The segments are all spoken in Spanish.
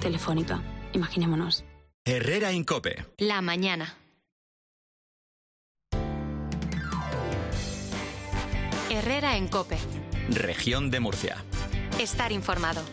Telefónica, imaginémonos. Herrera Incope. La mañana. Herrera en COPE. Región de Murcia. Estar informado.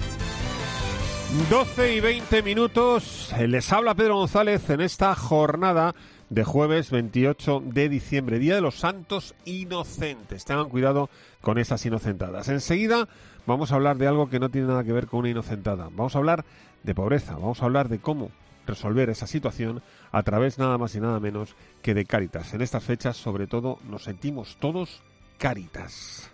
12:20. Les habla Pedro González en esta jornada de jueves 28 de diciembre, Día de los Santos Inocentes. Tengan cuidado con esas inocentadas. Enseguida vamos a hablar de algo que no tiene nada que ver con una inocentada. Vamos a hablar de pobreza, vamos a hablar de cómo resolver esa situación a través nada más y nada menos que de Cáritas. En estas fechas, sobre todo, nos sentimos todos Cáritas.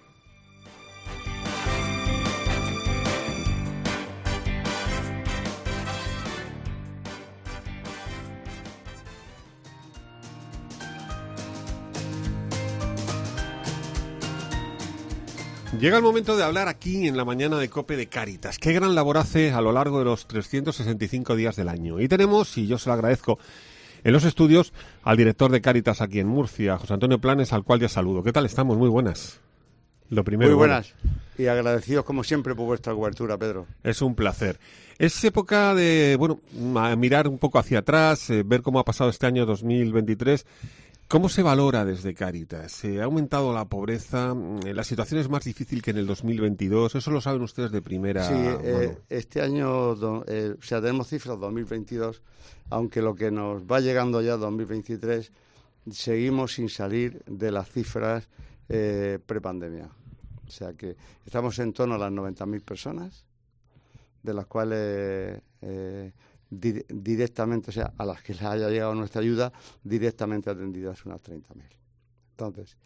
Llega el momento de hablar aquí en la mañana de COPE de Cáritas. Qué gran labor hace a lo largo de los 365 días del año. Y tenemos, y yo se lo agradezco, en los estudios al director de Cáritas aquí en Murcia, José Antonio Planes, al cual ya saludo. ¿Qué tal estamos? Muy buenas. Lo primero, muy buenas. Y agradecidos como siempre por vuestra cobertura, Pedro. Es un placer. Es época de, mirar un poco hacia atrás, ver cómo ha pasado este año 2023. ¿Cómo se valora desde Cáritas? ¿Se ha aumentado la pobreza? ¿La situación es más difícil que en el 2022? Eso lo saben ustedes de primera mano. Este año, tenemos cifras 2022, aunque lo que nos va llegando ya 2023, seguimos sin salir de las cifras prepandemia. O sea que estamos en torno a las 90.000 personas, de las cuales directamente, a las que les haya llegado nuestra ayuda, directamente atendidas unas 30.000. Entonces,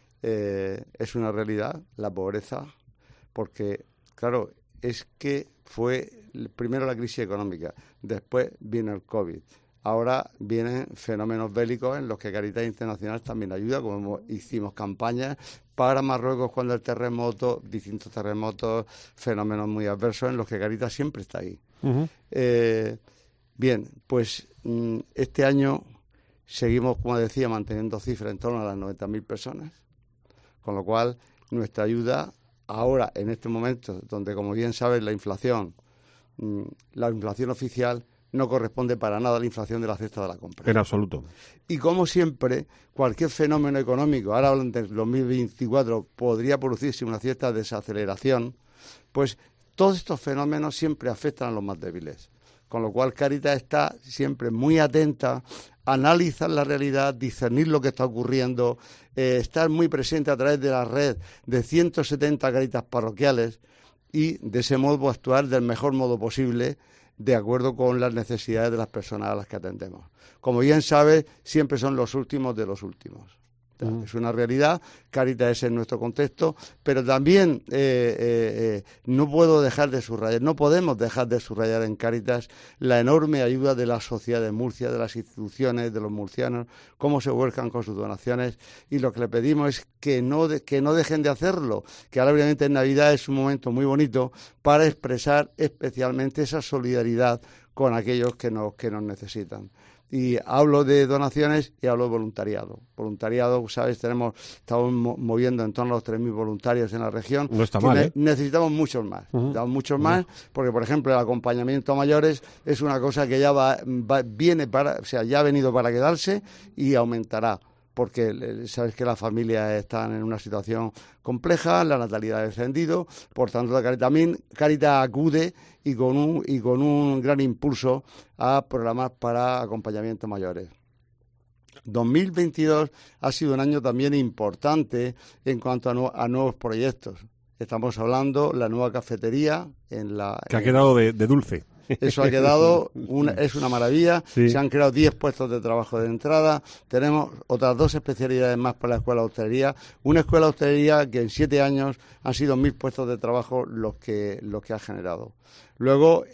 es una realidad la pobreza, porque, claro, es que fue primero la crisis económica, después viene el COVID. Ahora vienen fenómenos bélicos en los que Cáritas Internacional también ayuda, como hicimos campañas para Marruecos cuando el terremoto, distintos terremotos, fenómenos muy adversos en los que Cáritas siempre está ahí. Uh-huh. Bien, pues este año seguimos, como decía, manteniendo cifras en torno a las 90.000 personas, con lo cual nuestra ayuda ahora, en este momento, donde, como bien sabes, la inflación oficial no corresponde para nada a la inflación de la cesta de la compra. En absoluto. Y como siempre, cualquier fenómeno económico, ahora hablando del 2024, podría producirse una cierta desaceleración, pues todos estos fenómenos siempre afectan a los más débiles. Con lo cual Cáritas está siempre muy atenta a analizar la realidad, discernir lo que está ocurriendo, estar muy presente a través de la red de 170 Cáritas parroquiales y de ese modo actuar del mejor modo posible, de acuerdo con las necesidades de las personas a las que atendemos. Como bien sabes, siempre son los últimos de los últimos. Es una realidad, Cáritas es en nuestro contexto, pero también no podemos dejar de subrayar en Cáritas la enorme ayuda de la sociedad de Murcia, de las instituciones, de los murcianos, cómo se vuelcan con sus donaciones, y lo que le pedimos es que no dejen de hacerlo, que ahora obviamente en Navidad es un momento muy bonito para expresar especialmente esa solidaridad con aquellos que nos necesitan. Y hablo de donaciones y hablo de voluntariado. Voluntariado, ¿sabes? Estamos moviendo en torno a los 3.000 voluntarios en la región. No está mal, Necesitamos muchos más. Necesitamos muchos más, porque, por ejemplo, el acompañamiento a mayores es una cosa que ya ya ha venido para quedarse y aumentará. Porque sabes que las familias están en una situación compleja, la natalidad ha descendido, por tanto también Cáritas acude y con un gran impulso a programas para acompañamiento mayores. 2022 ha sido un año también importante en cuanto a nuevos proyectos. Estamos hablando de la nueva cafetería que ha quedado de dulce. Eso ha quedado, es una maravilla. Sí. Se han creado 10 puestos de trabajo de entrada. Tenemos otras 2 especialidades más para la escuela de hostelería. Una escuela de hostelería que en 7 años han sido 1.000 puestos de trabajo los que ha generado. Luego,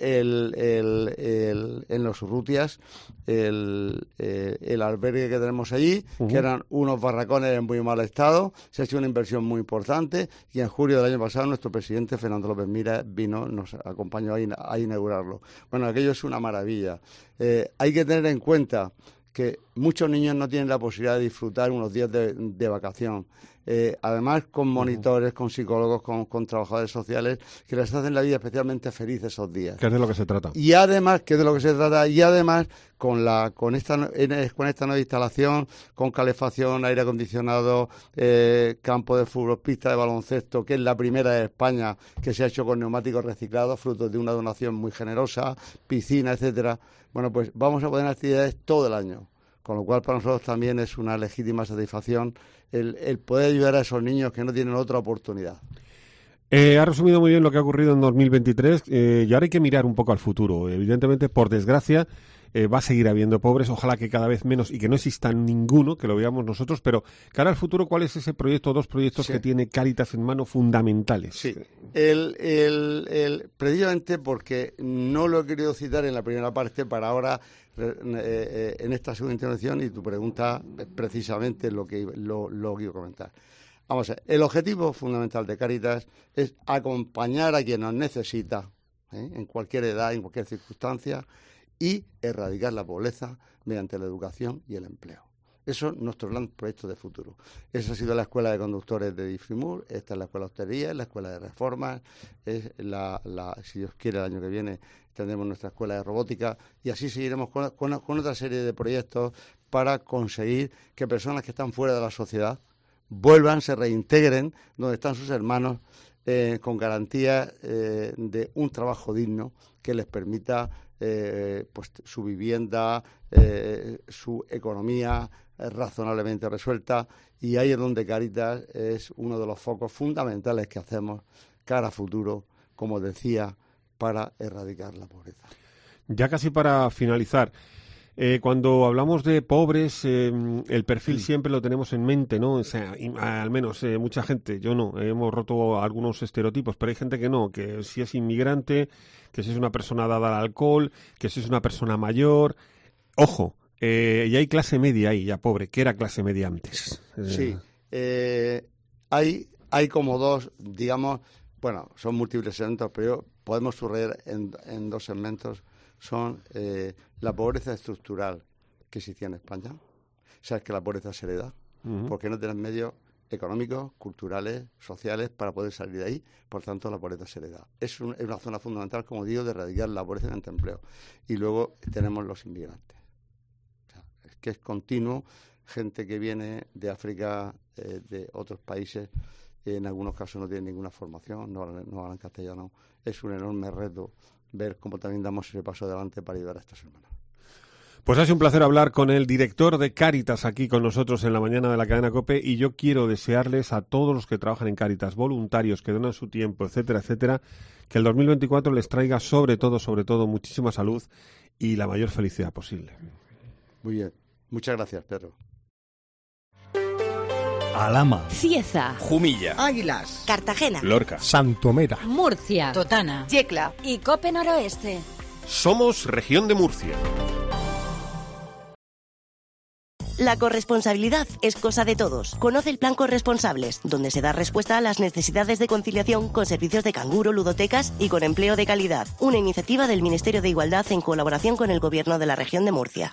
en los Urrutias, el albergue que tenemos allí, que eran unos barracones en muy mal estado, se ha hecho una inversión muy importante, y en julio del año pasado nuestro presidente, Fernando López Mira, nos acompañó a inaugurarlo. Bueno, aquello es una maravilla. Hay que tener en cuenta que muchos niños no tienen la posibilidad de disfrutar unos días de vacación. Además, con monitores, con psicólogos, con trabajadores sociales, que les hacen la vida especialmente feliz esos días. Que es de lo que se trata. Y además, con esta nueva instalación, con calefacción, aire acondicionado, campo de fútbol, pista de baloncesto, que es la primera de España que se ha hecho con neumáticos reciclados, fruto de una donación muy generosa, piscina, etcétera. Bueno, pues vamos a poner actividades todo el año. Con lo cual, para nosotros también es una legítima satisfacción el poder ayudar a esos niños que no tienen otra oportunidad. Ha resumido muy bien lo que ha ocurrido en 2023 y ahora hay que mirar un poco al futuro. Evidentemente, por desgracia, va a seguir habiendo pobres, ojalá que cada vez menos y que no exista ninguno, que lo veamos nosotros, pero cara al futuro, ¿cuál es ese proyecto o dos proyectos que tiene Cáritas en mano fundamentales? Sí, precisamente porque no lo he querido citar en la primera parte para ahora en esta segunda intervención, y tu pregunta es precisamente lo que quiero comentar. Vamos a ver, el objetivo fundamental de Cáritas es acompañar a quien nos necesita, en cualquier edad, en cualquier circunstancia, y erradicar la pobreza mediante la educación y el empleo. Eso es nuestro gran proyecto de futuro. Esa ha sido la escuela de conductores de Difrimur, esta es la escuela de hostelería, la escuela de reformas, es si Dios quiere el año que viene tendremos nuestra escuela de robótica, y así seguiremos con otra serie de proyectos para conseguir que personas que están fuera de la sociedad vuelvan, se reintegren donde están sus hermanos, con garantía de un trabajo digno que les permita pues su vivienda, su economía razonablemente resuelta, y ahí es donde Cáritas es uno de los focos fundamentales que hacemos cara a futuro, como decía, para erradicar la pobreza. Ya casi para finalizar, cuando hablamos de pobres, el perfil siempre lo tenemos en mente, ¿no? O sea, al menos mucha gente, yo no, hemos roto algunos estereotipos, pero hay gente que no, que si es inmigrante, que si es una persona dada al alcohol, que si es una persona mayor. Ojo, y hay clase media ahí, ya pobre, que era clase media antes. Sí, hay como dos, digamos, bueno, son múltiples segmentos, pero podemos subrayar en dos segmentos. Son la pobreza estructural que existía en España. Sabes que la pobreza se hereda, porque no tienes medios económicos, culturales, sociales para poder salir de ahí. Por tanto, la pobreza se hereda. Es una zona fundamental, como digo, de erradicar la pobreza mediante empleo. Y luego tenemos los inmigrantes. O sea, es que es continuo, gente que viene de África, de otros países, en algunos casos no tienen ninguna formación, no hablan castellano. Es un enorme reto ver cómo también damos ese paso adelante para ayudar a estas hermanas. Pues ha sido un placer hablar con el director de Cáritas aquí con nosotros en la mañana de la cadena COPE, y yo quiero desearles a todos los que trabajan en Cáritas, voluntarios que donan su tiempo, etcétera, etcétera, que el 2024 les traiga sobre todo muchísima salud y la mayor felicidad posible. Muy bien. Muchas gracias, Pedro. Alhama, Cieza, Jumilla, Águilas, Cartagena, Lorca, Santomera, Murcia, Totana, Yecla y Cope Noroeste. Somos Región de Murcia. La corresponsabilidad es cosa de todos. Conoce el Plan Corresponsables, donde se da respuesta a las necesidades de conciliación con servicios de canguro, ludotecas y con empleo de calidad. Una iniciativa del Ministerio de Igualdad en colaboración con el Gobierno de la Región de Murcia.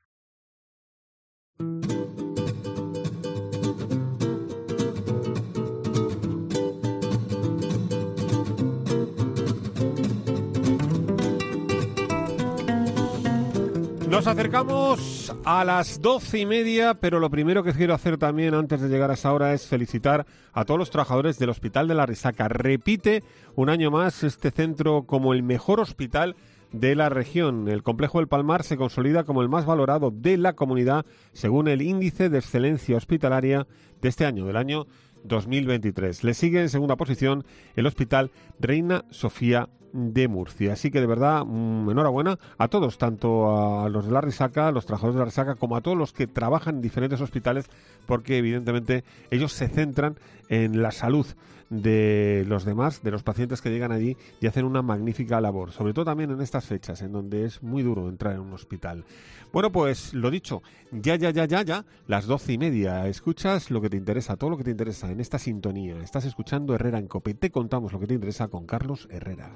Nos acercamos a las 12:30, pero lo primero que quiero hacer también antes de llegar a esa hora es felicitar a todos los trabajadores del Hospital de la Risaca. Repite un año más este centro como el mejor hospital de la región. El Complejo del Palmar se consolida como el más valorado de la comunidad según el Índice de Excelencia Hospitalaria de este año, del año 2023. Le sigue en segunda posición el Hospital Reina Sofía de Murcia. Así que de verdad, enhorabuena a todos, tanto a los de la Risaca, a los trabajadores de la Risaca, como a todos los que trabajan en diferentes hospitales, porque evidentemente ellos se centran en la salud de los demás, de los pacientes que llegan allí, y hacen una magnífica labor, sobre todo también en estas fechas, en donde es muy duro entrar en un hospital. Bueno, pues lo dicho, ya, las 12:30, escuchas lo que te interesa, todo lo que te interesa en esta sintonía. Estás escuchando Herrera en COPE y te contamos lo que te interesa con Carlos Herrera.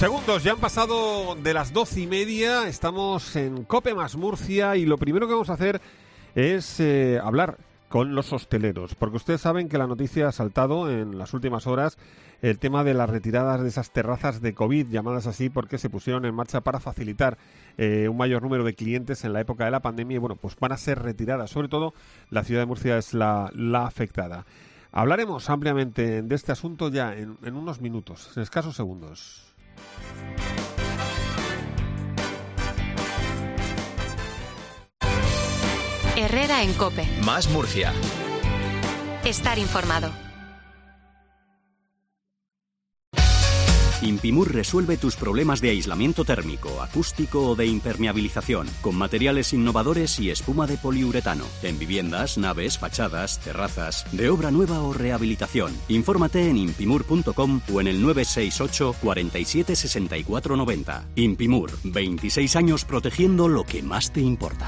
Segundos, ya han pasado de las 12:30, estamos en COPE más Murcia y lo primero que vamos a hacer es hablar con los hosteleros, porque ustedes saben que la noticia ha saltado en las últimas horas el tema de las retiradas de esas terrazas de COVID, llamadas así porque se pusieron en marcha para facilitar un mayor número de clientes en la época de la pandemia y bueno, pues van a ser retiradas, sobre todo la ciudad de Murcia es la afectada. Hablaremos ampliamente de este asunto ya en unos minutos, en escasos segundos. Herrera en COPE. Más Murcia. Estar informado. Impimur resuelve tus problemas de aislamiento térmico, acústico o de impermeabilización, con materiales innovadores y espuma de poliuretano, en viviendas, naves, fachadas, terrazas, de obra nueva o rehabilitación. Infórmate en impimur.com o en el 968 47 64 90. Impimur, 26 años protegiendo lo que más te importa.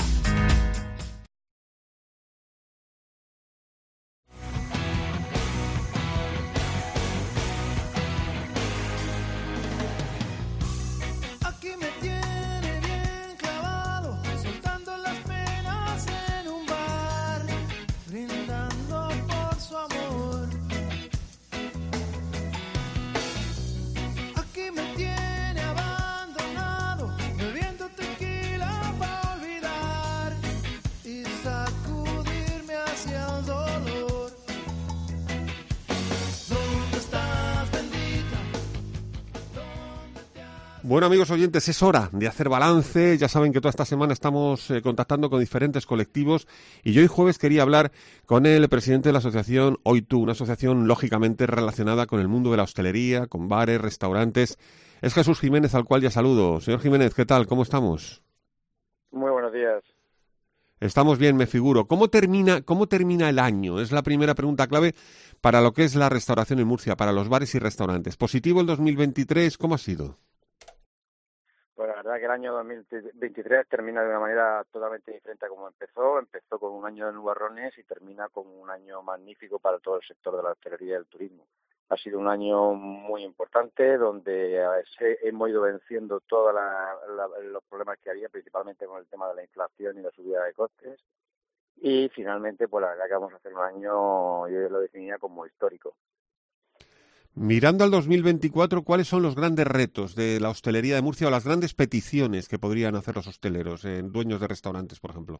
Bueno, amigos oyentes, es hora de hacer balance. Ya saben que toda esta semana estamos contactando con diferentes colectivos y yo hoy jueves quería hablar con el presidente de la asociación Hoy Tú, una asociación lógicamente relacionada con el mundo de la hostelería, con bares, restaurantes. Es Jesús Jiménez, al cual ya saludo. Señor Jiménez, ¿qué tal? ¿Cómo estamos? Muy buenos días. Estamos bien, me figuro. ¿Cómo termina el año? Es la primera pregunta clave para lo que es la restauración en Murcia, para los bares y restaurantes. ¿Positivo el 2023? ¿Cómo ha sido? Pues la verdad que el año 2023 termina de una manera totalmente diferente a como empezó. Empezó con un año de nubarrones y termina con un año magnífico para todo el sector de la hostelería y del turismo. Ha sido un año muy importante donde hemos ido venciendo todos los problemas que había, principalmente con el tema de la inflación y la subida de costes. Y finalmente, pues la verdad que vamos a hacer un año, yo lo definiría como histórico. Mirando al 2024, ¿cuáles son los grandes retos de la hostelería de Murcia o las grandes peticiones que podrían hacer los hosteleros, dueños de restaurantes, por ejemplo?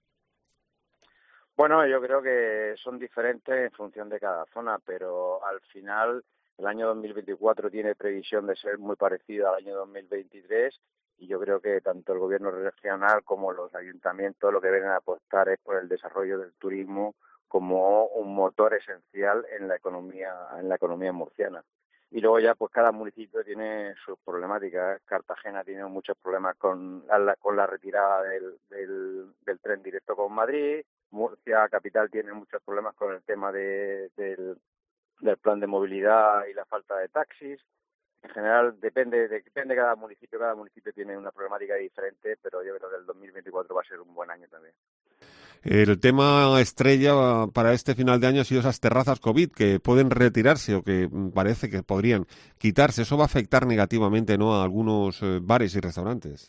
Bueno, yo creo que son diferentes en función de cada zona, pero al final el año 2024 tiene previsión de ser muy parecido al año 2023 y yo creo que tanto el gobierno regional como los ayuntamientos lo que vienen a apostar es por el desarrollo del turismo como un motor esencial en la economía murciana. Y luego ya pues cada municipio tiene sus problemáticas. Cartagena tiene muchos problemas con la retirada del tren directo con Madrid. Murcia capital tiene muchos problemas con el tema del plan de movilidad y la falta de taxis. En general depende de cada municipio tiene una problemática diferente, pero yo creo que el 2024 va a ser un buen año también. El tema estrella para este final de año ha sido esas terrazas COVID que pueden retirarse o que parece que podrían quitarse. Eso va a afectar negativamente, ¿no?, a algunos bares y restaurantes.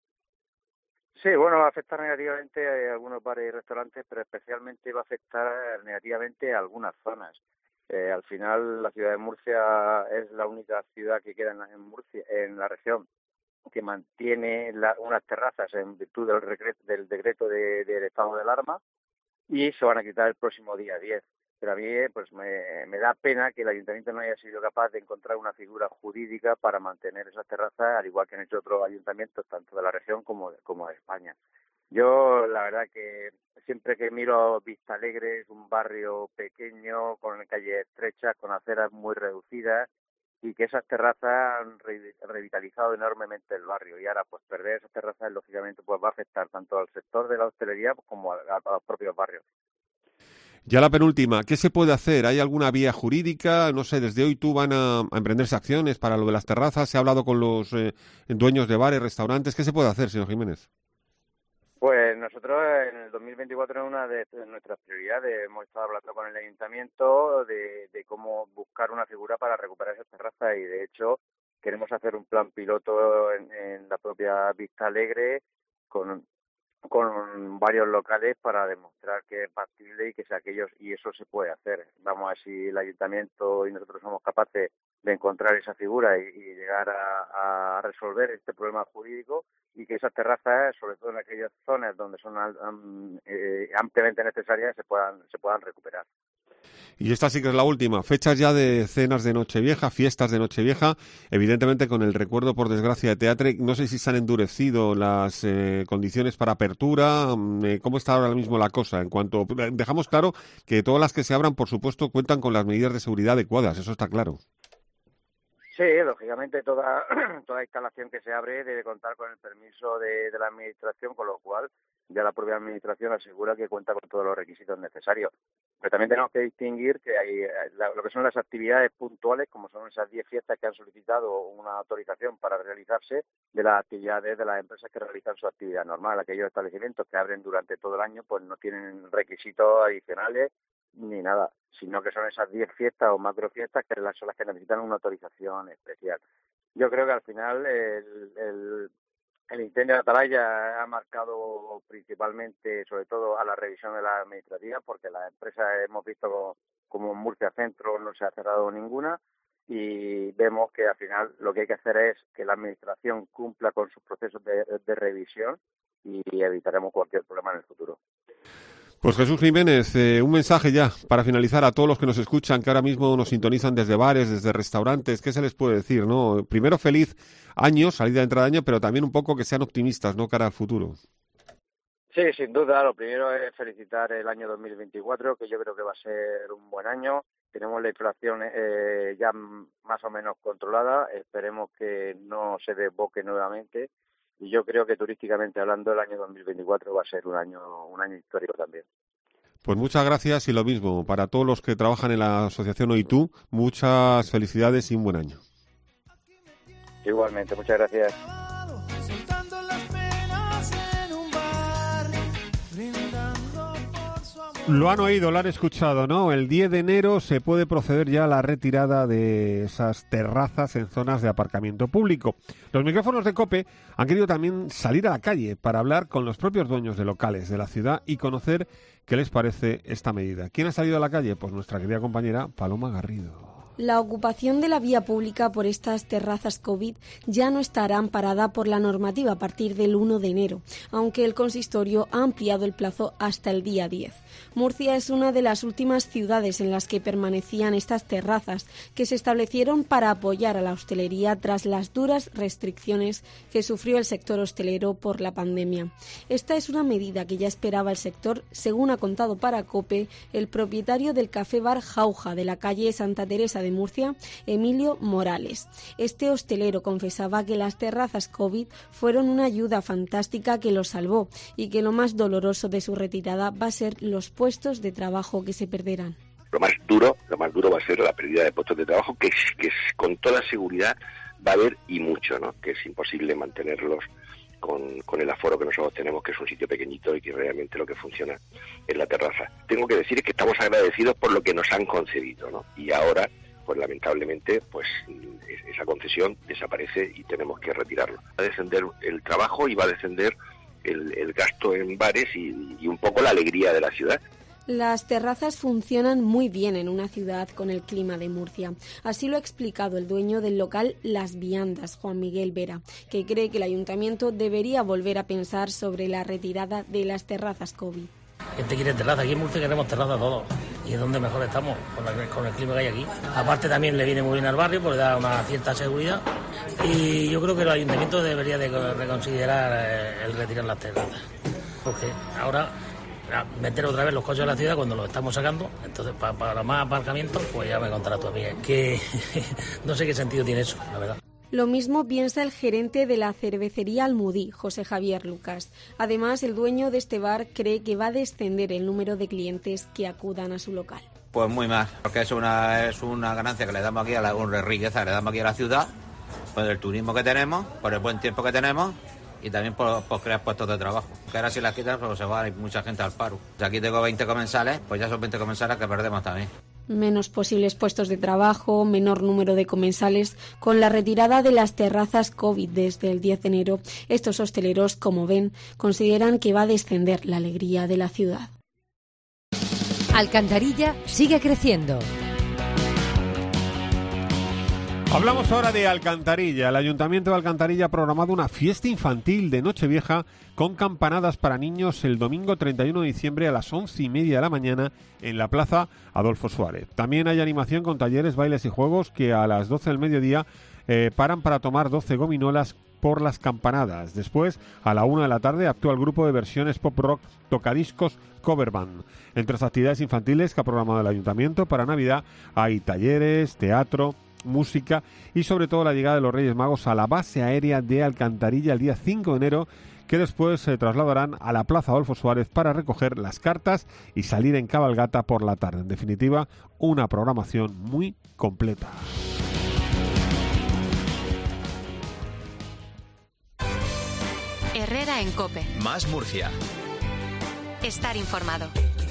Sí, bueno, va a afectar negativamente a algunos bares y restaurantes, pero especialmente va a afectar negativamente a algunas zonas. Al final, la ciudad de Murcia es la única ciudad que queda en Murcia, en la región, que mantiene unas terrazas en virtud del decreto del estado de alarma y se van a quitar el próximo día 10. Pero a mí pues me da pena que el ayuntamiento no haya sido capaz de encontrar una figura jurídica para mantener esas terrazas, al igual que han hecho otros ayuntamientos, tanto de la región como de España. Yo, la verdad que siempre que miro Vistalegre, es un barrio pequeño, con calles estrechas, con aceras muy reducidas, y que esas terrazas han revitalizado enormemente el barrio. Y ahora, pues perder esas terrazas, lógicamente, pues va a afectar tanto al sector de la hostelería como a los propios barrios. Ya la penúltima, ¿qué se puede hacer? ¿Hay alguna vía jurídica? No sé, desde Hoy Tú van a emprenderse acciones para lo de las terrazas. ¿Se ha hablado con los dueños de bares, restaurantes? ¿Qué se puede hacer, señor Jiménez? Pues nosotros en el 2024 es una de nuestras prioridades. Hemos estado hablando con el ayuntamiento de cómo buscar una figura para recuperar esas terrazas y de hecho queremos hacer un plan piloto en la propia Vista Alegre con varios locales para demostrar que es factible y que es aquellos, y eso se puede hacer. Vamos a ver si el ayuntamiento y nosotros somos capaces de encontrar esa figura y llegar a resolver este problema jurídico, y que esas terrazas, sobre todo en aquellas zonas donde son ampliamente necesarias, se puedan recuperar. Y esta sí que es la última. Fechas ya de cenas de Nochevieja, fiestas de Nochevieja, evidentemente con el recuerdo, por desgracia, de Teatre. No sé si se han endurecido las condiciones para apertura. ¿Cómo está ahora mismo la cosa? En cuanto dejamos claro que todas las que se abran, por supuesto, cuentan con las medidas de seguridad adecuadas. Eso está claro. Sí, lógicamente toda instalación que se abre debe contar con el permiso de la Administración, con lo cual ya la propia Administración asegura que cuenta con todos los requisitos necesarios. Pero también tenemos que distinguir que hay lo que son las actividades puntuales, como son esas 10 fiestas que han solicitado una autorización para realizarse, de las actividades de las empresas que realizan su actividad normal. Aquellos establecimientos que abren durante todo el año pues no tienen requisitos adicionales ni nada, sino que son esas 10 fiestas o macrofiestas que son las que necesitan una autorización especial. Yo creo que al final el incendio de Atalaya ha marcado principalmente, sobre todo, a la revisión de la administrativa, porque las empresas hemos visto como en Murcia Centro no se ha cerrado ninguna, y vemos que al final lo que hay que hacer es que la administración cumpla con sus procesos de revisión, y evitaremos cualquier problema en el futuro. Pues Jesús Jiménez, un mensaje ya para finalizar a todos los que nos escuchan, que ahora mismo nos sintonizan desde bares, desde restaurantes. ¿Qué se les puede decir, no? Primero, feliz año, salida, entrada de año, pero también un poco que sean optimistas, ¿no?, cara al futuro. Sí, sin duda. Lo primero es felicitar el año 2024, que yo creo que va a ser un buen año. Tenemos la inflación ya más o menos controlada. Esperemos que no se desboque nuevamente. Y yo creo que turísticamente hablando el año 2024 va a ser un año histórico también. Pues muchas gracias, y lo mismo para todos los que trabajan en la asociación OITU. Muchas felicidades y un buen año. Igualmente, muchas gracias. Lo han oído, lo han escuchado, ¿no? El 10 de enero se puede proceder ya a la retirada de esas terrazas en zonas de aparcamiento público. Los micrófonos de COPE han querido también salir a la calle para hablar con los propios dueños de locales de la ciudad y conocer qué les parece esta medida. ¿Quién ha salido a la calle? Pues nuestra querida compañera Paloma Garrido. La ocupación de la vía pública por estas terrazas COVID ya no estará amparada por la normativa a partir del 1 de enero, aunque el consistorio ha ampliado el plazo hasta el día 10. Murcia es una de las últimas ciudades en las que permanecían estas terrazas, que se establecieron para apoyar a la hostelería tras las duras restricciones que sufrió el sector hostelero por la pandemia. Esta es una medida que ya esperaba el sector, según ha contado para COPE el propietario del Café Bar Jauja de la calle Santa Teresa de Murcia, Emilio Morales. Este hostelero confesaba que las terrazas COVID fueron una ayuda fantástica que lo salvó, y que lo más doloroso de su retirada va a ser los puestos de trabajo que se perderán. Lo más duro va a ser la pérdida de puestos de trabajo, que con toda seguridad va a haber, y mucho, ¿no? Que es imposible mantenerlos con el aforo que nosotros tenemos, que es un sitio pequeñito y que realmente lo que funciona es la terraza. Tengo que decir que estamos agradecidos por lo que nos han concedido, ¿no? Y ahora, pues lamentablemente, pues esa concesión desaparece y tenemos que retirarlo. Va a descender el trabajo y va a descender el gasto en bares y un poco la alegría de la ciudad. Las terrazas funcionan muy bien en una ciudad con el clima de Murcia. Así lo ha explicado el dueño del local Las Viandas, Juan Miguel Vera, que cree que el ayuntamiento debería volver a pensar sobre la retirada de las terrazas COVID. Gente quiere terraza, aquí en Murcia queremos terraza todos, y es donde mejor estamos, con el clima que hay aquí. Aparte también le viene muy bien al barrio porque da una cierta seguridad, y yo creo que el ayuntamiento debería de reconsiderar el retirar las terrazas, porque ahora meter otra vez los coches de la ciudad cuando los estamos sacando, entonces para más aparcamientos, pues ya me contarás tú a mí, que no sé qué sentido tiene eso, la verdad. Lo mismo piensa el gerente de la cervecería Almudí, José Javier Lucas. Además, el dueño de este bar cree que va a descender el número de clientes que acudan a su local. Pues muy mal, porque es una ganancia que le damos aquí, una riqueza que le damos aquí a la ciudad, por el turismo que tenemos, por el buen tiempo que tenemos, y también por crear puestos de trabajo. Que ahora si las quitan, pues se va a ir mucha gente al paro. Si aquí tengo 20 comensales, pues ya son 20 comensales que perdemos también. menos posibles puestos de trabajo, menor número de comensales. Con la retirada de las terrazas COVID desde el 10 de enero, estos hosteleros, como ven, consideran que va a descender la alegría de la ciudad. Alcantarilla sigue creciendo. Hablamos ahora de Alcantarilla. El Ayuntamiento de Alcantarilla ha programado una fiesta infantil de Nochevieja con campanadas para niños el domingo 31 de diciembre a las 11:30 de la mañana en la Plaza Adolfo Suárez. También hay animación con talleres, bailes y juegos que a las 12 del mediodía paran para tomar 12 gominolas por las campanadas. Después, a la 1 de la tarde, actúa el grupo de versiones pop rock Tocadiscos Cover Band. Entre las actividades infantiles que ha programado el Ayuntamiento para Navidad hay talleres, teatro, música y sobre todo la llegada de los Reyes Magos a la base aérea de Alcantarilla el día 5 de enero, que después se trasladarán a la Plaza Adolfo Suárez para recoger las cartas y salir en cabalgata por la tarde. En definitiva, una programación muy completa. Herrera en COPE. Más Murcia. Estar informado.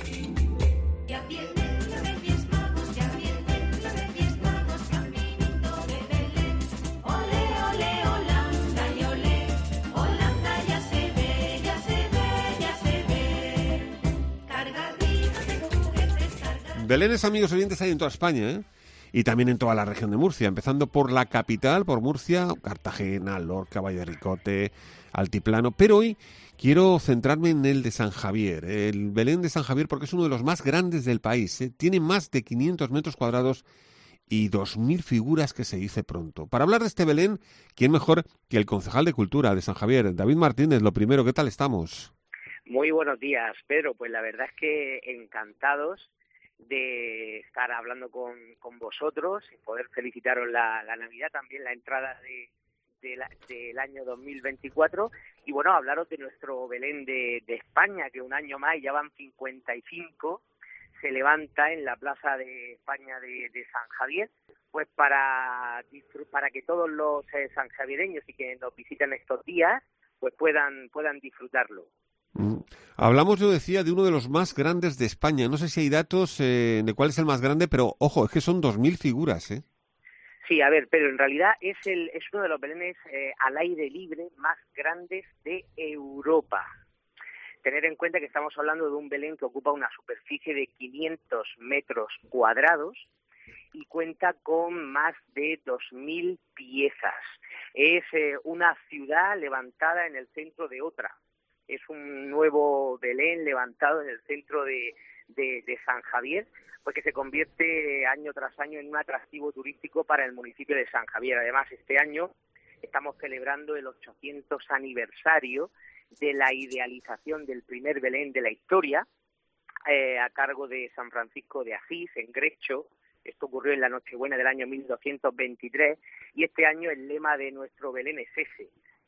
Belenes, amigos oyentes, hay en toda España, ¿eh? Y también en toda la región de Murcia, empezando por la capital, por Murcia, Cartagena, Lorca, Vallerricote, Altiplano. Pero hoy quiero centrarme en el de San Javier, el Belén de San Javier, porque es uno de los más grandes del país, ¿eh? Tiene más de 500 metros cuadrados y 2.000 figuras, que se dice pronto. Para hablar de este Belén, ¿quién mejor que el concejal de Cultura de San Javier, David Martínez? Lo primero, ¿qué tal estamos? Muy buenos días, Pedro. Pues la verdad es que encantados de estar hablando con vosotros y poder felicitaros la Navidad, también la entrada del año 2024 y bueno, hablaros de nuestro Belén de España, que un año más, ya van 55, se levanta en la Plaza de España de San Javier, pues para que todos los sanjaviereños y que nos visitan estos días pues puedan disfrutarlo. Hablamos, yo decía, de uno de los más grandes de España. No sé si hay datos de cuál es el más grande, pero ojo, es que son 2.000 figuras, ¿eh? Sí, a ver, pero en realidad es uno de los belenes al aire libre más grandes de Europa. Tener en cuenta que estamos hablando de un Belén que ocupa una superficie de 500 metros cuadrados y cuenta con más de 2.000 piezas. Es una ciudad levantada en el centro de otra. Es un nuevo Belén levantado en el centro de San Javier, pues que se convierte año tras año en un atractivo turístico para el municipio de San Javier. Además, este año estamos celebrando el 800 aniversario de la idealización del primer Belén de la historia, a cargo de San Francisco de Asís, en Grecho. Esto ocurrió en la Nochebuena del año 1223, y este año el lema de nuestro Belén es ese: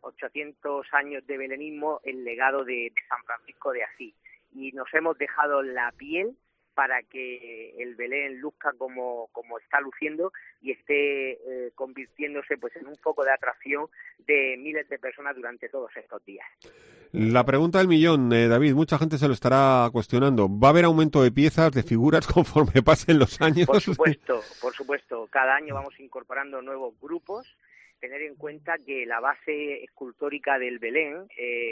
800 años de belenismo, el legado de San Francisco de Asís. Y nos hemos dejado la piel para que el Belén luzca como está luciendo y esté convirtiéndose pues en un foco de atracción de miles de personas durante todos estos días. La pregunta del millón, David, mucha gente se lo estará cuestionando. ¿Va a haber aumento de piezas, de figuras conforme pasen los años? Por supuesto. Cada año vamos incorporando nuevos grupos. Tener en cuenta que la base escultórica del Belén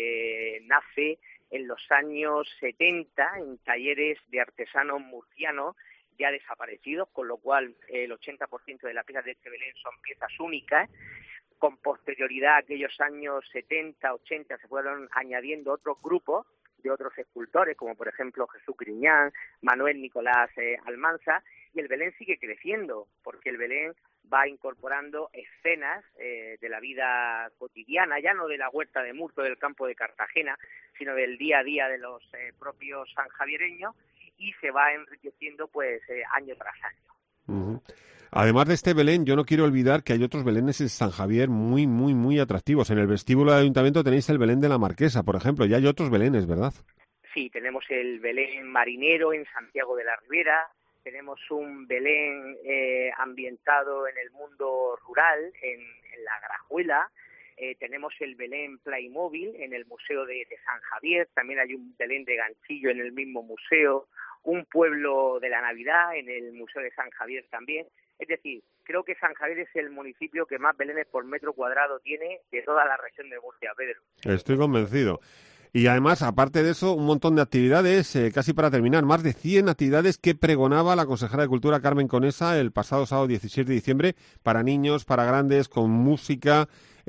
nace en los años 70 en talleres de artesanos murcianos ya desaparecidos, con lo cual el 80% de las piezas de este Belén son piezas únicas. Con posterioridad a aquellos años 70, 80 se fueron añadiendo otros grupos de otros escultores, como por ejemplo Jesús Griñán, Manuel Nicolás Almanza, y el Belén sigue creciendo, porque el Belén va incorporando escenas de la vida cotidiana, ya no de la huerta de Murto, del campo de Cartagena, sino del día a día de los propios sanjaviereños, y se va enriqueciendo pues año tras año. Uh-huh. Además de este Belén, yo no quiero olvidar que hay otros Belenes en San Javier muy, muy, muy atractivos. En el vestíbulo del Ayuntamiento tenéis el Belén de la Marquesa, por ejemplo, y hay otros Belenes, ¿verdad? Sí, tenemos el Belén marinero en Santiago de la Ribera, tenemos un Belén ambientado en el mundo rural, en la Grajuela, tenemos el Belén Playmobil en el Museo de San Javier, también hay un Belén de ganchillo en el mismo museo, un pueblo de la Navidad, en el Museo de San Javier también. Es decir, creo que San Javier es el municipio que más belenes por metro cuadrado tiene de toda la región de Murcia, Pedro. Estoy convencido. Y además, aparte de eso, un montón de actividades, casi para terminar, más de 100 actividades que pregonaba la consejera de Cultura Carmen Conesa el pasado sábado 17 de diciembre para niños, para grandes, con música,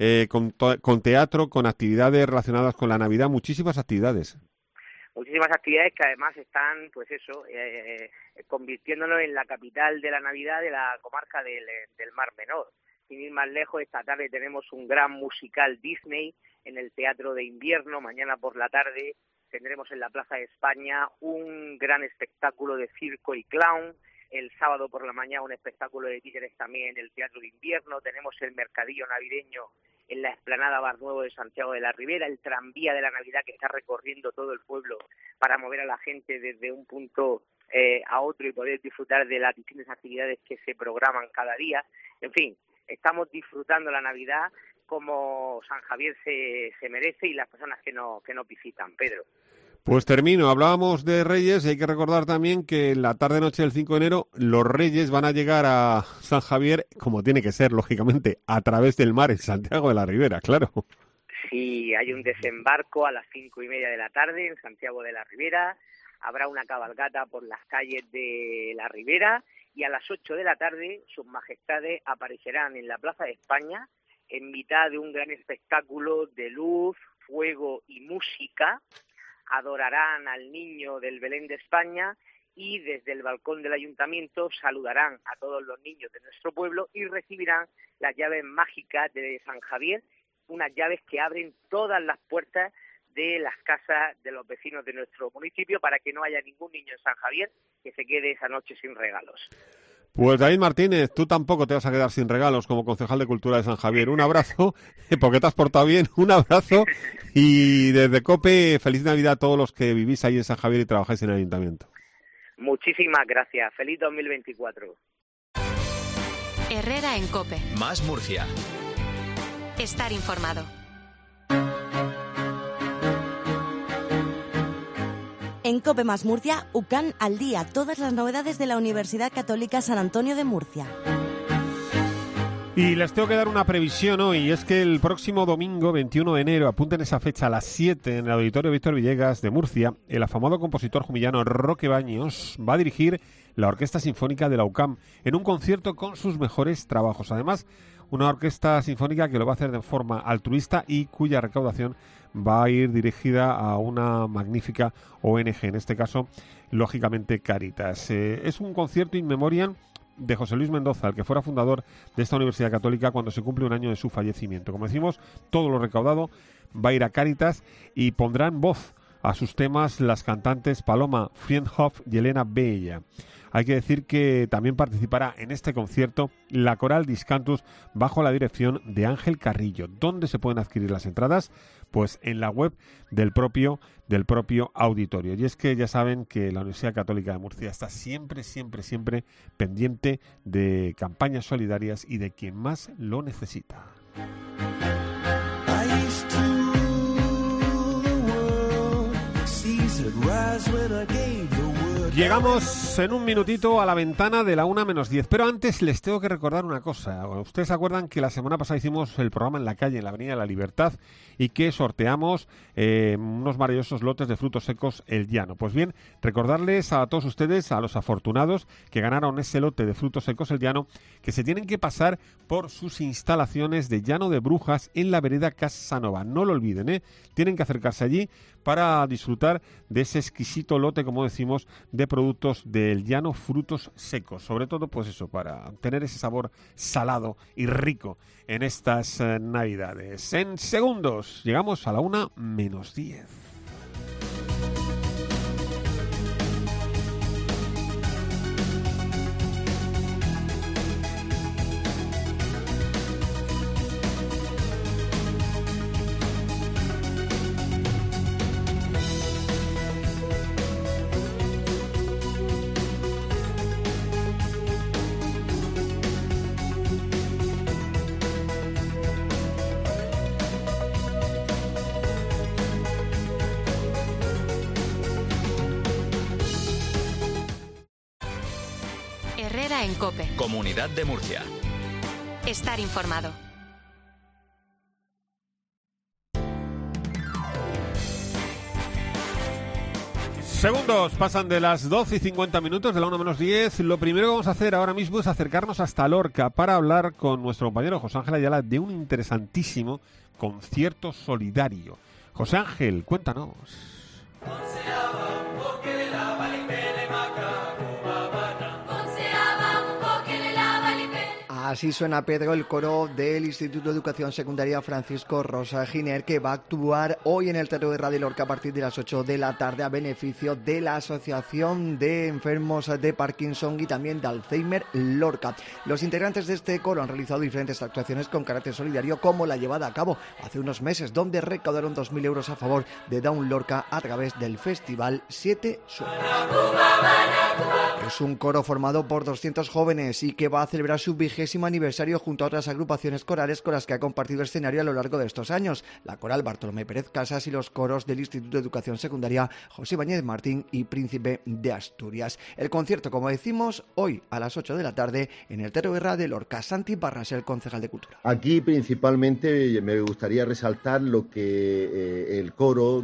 con teatro, con actividades relacionadas con la Navidad, muchísimas actividades. Muchísimas actividades que además están, pues eso, convirtiéndonos en la capital de la Navidad de la comarca del Mar Menor. Sin ir más lejos, esta tarde tenemos un gran musical Disney en el Teatro de Invierno. Mañana por la tarde tendremos en la Plaza de España un gran espectáculo de circo y clown. El sábado por la mañana un espectáculo de títeres también en el Teatro de Invierno. Tenemos el mercadillo navideño en la explanada Bar Nuevo de Santiago de la Ribera, el tranvía de la Navidad que está recorriendo todo el pueblo para mover a la gente desde un punto a otro y poder disfrutar de las distintas actividades que se programan cada día. En fin, estamos disfrutando la Navidad como San Javier se merece y las personas que nos visitan, Pedro. Pues termino, hablábamos de Reyes y hay que recordar también que la tarde-noche del 5 de enero los Reyes van a llegar a San Javier, como tiene que ser, lógicamente, a través del mar en Santiago de la Ribera, claro. Sí, hay un desembarco a las 5:30 de la tarde en Santiago de la Ribera, habrá una cabalgata por las calles de la Ribera y a las 8 de la tarde sus majestades aparecerán en la Plaza de España en mitad de un gran espectáculo de luz, fuego y música. Adorarán al niño del Belén de España y desde el balcón del ayuntamiento saludarán a todos los niños de nuestro pueblo y recibirán las llaves mágicas de San Javier, unas llaves que abren todas las puertas de las casas de los vecinos de nuestro municipio para que no haya ningún niño en San Javier que se quede esa noche sin regalos. Pues David Martínez, tú tampoco te vas a quedar sin regalos como concejal de Cultura de San Javier. Un abrazo, porque te has portado bien, un abrazo y desde COPE, feliz Navidad a todos los que vivís ahí en San Javier y trabajáis en el ayuntamiento. Muchísimas gracias, feliz 2024. Herrera en COPE. Más Murcia. Estar informado. En COPE más Murcia, UCAN al día, todas las novedades de la Universidad Católica San Antonio de Murcia. Y les tengo que dar una previsión hoy, es que el próximo domingo 21 de enero, apunten esa fecha, a las 7 en el Auditorio Víctor Villegas de Murcia, el afamado compositor jumillano Roque Baños va a dirigir la Orquesta Sinfónica de la UCAM en un concierto con sus mejores trabajos. Además, una orquesta sinfónica que lo va a hacer de forma altruista y cuya recaudación va a ir dirigida a una magnífica ONG, en este caso, lógicamente, Cáritas. Es un concierto in memoriam de José Luis Mendoza, el que fuera fundador de esta Universidad Católica cuando se cumple un año de su fallecimiento. Como decimos, todo lo recaudado va a ir a Cáritas y pondrán voz a sus temas las cantantes Paloma Friendhoff y Elena Bella. Hay que decir que también participará en este concierto la Coral Discantus bajo la dirección de Ángel Carrillo. ¿Dónde se pueden adquirir las entradas? Pues en la web del propio auditorio. Y es que ya saben que la Universidad Católica de Murcia está siempre pendiente de campañas solidarias y de quien más lo necesita. Llegamos en un minutito a la ventana de la 1:10, pero antes les tengo que recordar una cosa. Ustedes se acuerdan que la semana pasada hicimos el programa en la calle, en la Avenida de la Libertad, y que sorteamos unos maravillosos lotes de frutos secos El Llano. Pues bien, recordarles a todos ustedes, a los afortunados que ganaron ese lote de frutos secos El Llano, que se tienen que pasar por sus instalaciones de Llano de Brujas en la vereda Casanova. No lo olviden, tienen que acercarse allí para disfrutar de ese exquisito lote, como decimos, de productos del Llano, frutos secos, sobre todo pues eso, para tener ese sabor salado y rico en estas Navidades. En segundos llegamos a la 1:10. Herrera en COPE. Comunidad de Murcia. Estar informado. Segundos, pasan de las 12 y 50 minutos, de la 1 menos 10. Lo primero que vamos a hacer ahora mismo es acercarnos hasta Lorca para hablar con nuestro compañero José Ángel Ayala de un interesantísimo concierto solidario. José Ángel, cuéntanos. Así suena, Pedro, el coro del Instituto de Educación Secundaria Francisco Rosa Giner, que va a actuar hoy en el Teatro de Radio Lorca a partir de las 8 de la tarde a beneficio de la Asociación de Enfermos de Parkinson y también de Alzheimer Lorca. Los integrantes de este coro han realizado diferentes actuaciones con carácter solidario, como la llevada a cabo hace unos meses, donde recaudaron 2.000 euros a favor de Down Lorca a través del festival 7 Sueños. Es un coro formado por 200 jóvenes y que va a celebrar su 20º aniversario junto a otras agrupaciones corales con las que ha compartido escenario a lo largo de estos años, la coral Bartolomé Pérez Casas y los coros del Instituto de Educación Secundaria José Ibáñez Martín y Príncipe de Asturias. El concierto, como decimos, hoy a las 8 de la tarde en el Teatro de Lorca. Santi Barras, el concejal de Cultura. Aquí principalmente me gustaría resaltar lo que el coro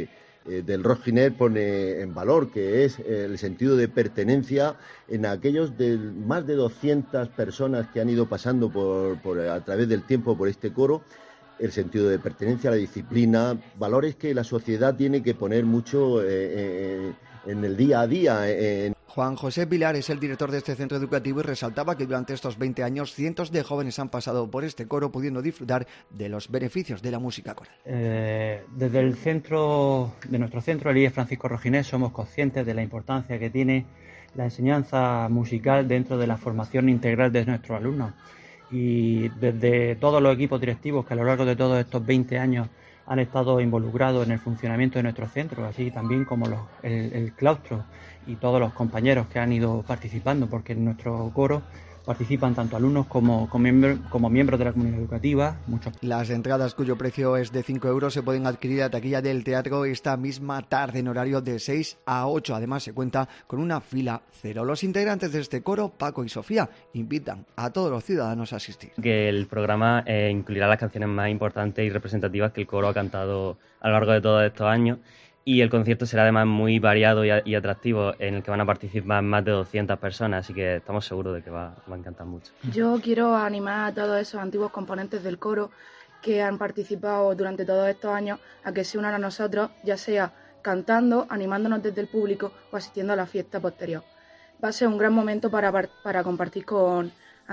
del Roig Giner pone en valor, que es el sentido de pertenencia en aquellos de más de 200 personas que han ido pasando a través del tiempo por este coro, el sentido de pertenencia, la disciplina, valores que la sociedad tiene que poner mucho en el día a día. Juan José Pilar es el director de este centro educativo y resaltaba que durante estos 20 años cientos de jóvenes han pasado por este coro pudiendo disfrutar de los beneficios de la música coral. Desde el centro de nuestro centro, el IES Francisco Roig Giner, somos conscientes de la importancia que tiene la enseñanza musical dentro de la formación integral de nuestros alumnos. Y desde todos los equipos directivos que a lo largo de todos estos 20 años han estado involucrados en el funcionamiento de nuestro centro, así también como el claustro y todos los compañeros que han ido participando, porque en nuestro coro participan tanto alumnos como miembros de la comunidad educativa. Las entradas, cuyo precio es de 5 euros, se pueden adquirir a taquilla del teatro esta misma tarde en horario de 6 a 8. Además, se cuenta con una fila cero. Los integrantes de este coro, Paco y Sofía, invitan a todos los ciudadanos a asistir. Que el programa incluirá las canciones más importantes y representativas que el coro ha cantado a lo largo de todos estos años. Y el concierto será además muy variado y atractivo, en el que van a participar más de 200 personas, así que estamos seguros de que va a encantar mucho. Yo quiero animar a todos esos antiguos componentes del coro que han participado durante todos estos años a que se unan a nosotros, ya sea cantando, animándonos desde el público o asistiendo a la fiesta posterior. Va a ser un gran momento para compartir con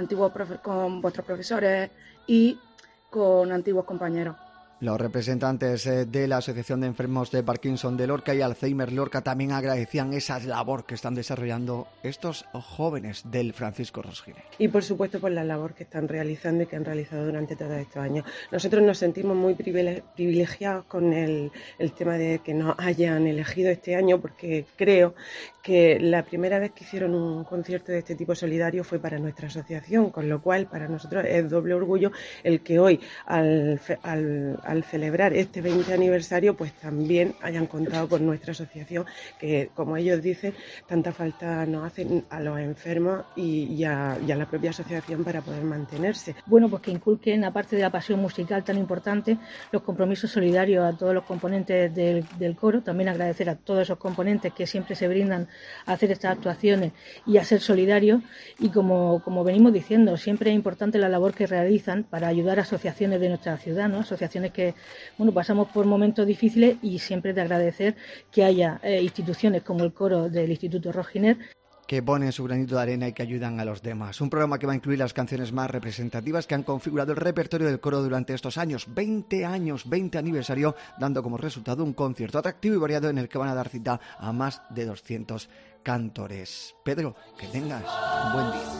vuestros profesores y con antiguos compañeros. Los representantes de la Asociación de Enfermos de Parkinson de Lorca y Alzheimer Lorca también agradecían esa labor que están desarrollando estos jóvenes del Francisco Roig Giner. Y por supuesto por la labor que están realizando y que han realizado durante todos estos años. Nosotros nos sentimos muy privilegiados con el tema de que nos hayan elegido este año, porque creo que la primera vez que hicieron un concierto de este tipo solidario fue para nuestra asociación, con lo cual para nosotros es doble orgullo el que hoy al celebrar este 20 aniversario pues también hayan contado con nuestra asociación, que como ellos dicen tanta falta nos hacen a los enfermos y a la propia asociación para poder mantenerse. Bueno, pues que inculquen, aparte de la pasión musical tan importante, los compromisos solidarios a todos los componentes del coro. También agradecer a todos esos componentes que siempre se brindan a hacer estas actuaciones y a ser solidarios, y como venimos diciendo, siempre es importante la labor que realizan para ayudar a asociaciones de nuestra ciudad, ¿no? Asociaciones que pasamos por momentos difíciles, y siempre de agradecer que haya instituciones como el coro del Instituto Roig Giner que ponen su granito de arena y que ayudan a los demás. Un programa que va a incluir las canciones más representativas que han configurado el repertorio del coro durante estos años. 20 años, 20 aniversario, dando como resultado un concierto atractivo y variado en el que van a dar cita a más de 200 cantores. Pedro, que tengas un buen día.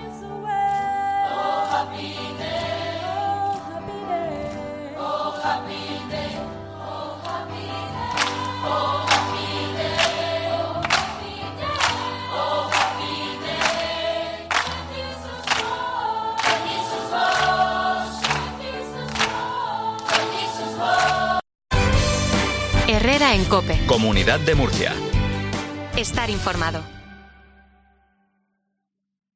Herrera en COPE. Comunidad de Murcia. Estar informado.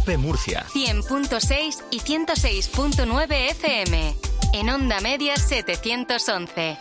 Cope Murcia. 100.6 y 106.9 FM. En Onda Media 711.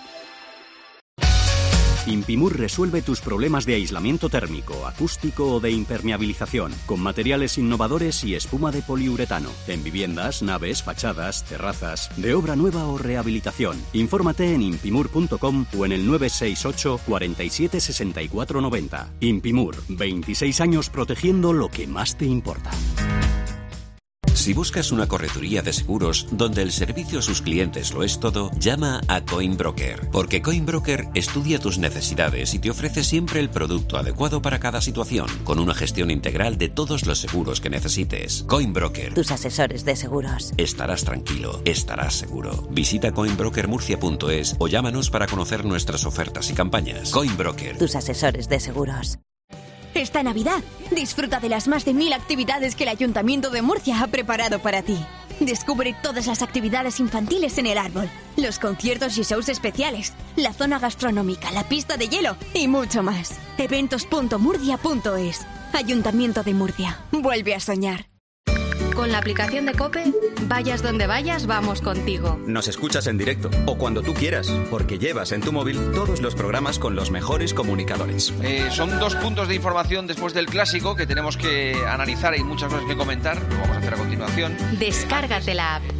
Impimur resuelve tus problemas de aislamiento térmico, acústico o de impermeabilización con materiales innovadores y espuma de poliuretano en viviendas, naves, fachadas, terrazas, de obra nueva o rehabilitación. Infórmate en impimur.com o en el 968 47 64 90. Impimur, 26 años protegiendo lo que más te importa. Si buscas una correduría de seguros donde el servicio a sus clientes lo es todo, llama a Coinbroker, porque Coinbroker estudia tus necesidades y te ofrece siempre el producto adecuado para cada situación, con una gestión integral de todos los seguros que necesites. Coinbroker. Tus asesores de seguros. Estarás tranquilo, estarás seguro. Visita coinbrokermurcia.es o llámanos para conocer nuestras ofertas y campañas. Coinbroker. Tus asesores de seguros. Esta Navidad, disfruta de las más de 1000 actividades que el Ayuntamiento de Murcia ha preparado para ti. Descubre todas las actividades infantiles en el árbol, los conciertos y shows especiales, la zona gastronómica, la pista de hielo y mucho más. Eventos.murcia.es. Ayuntamiento de Murcia. Vuelve a soñar. Con la aplicación de COPE, vayas donde vayas, vamos contigo. Nos escuchas en directo o cuando tú quieras, porque llevas en tu móvil todos los programas con los mejores comunicadores. Son 2 puntos de información después del clásico que tenemos que analizar. Hay muchas cosas que comentar, lo vamos a hacer a continuación. Descárgate la app.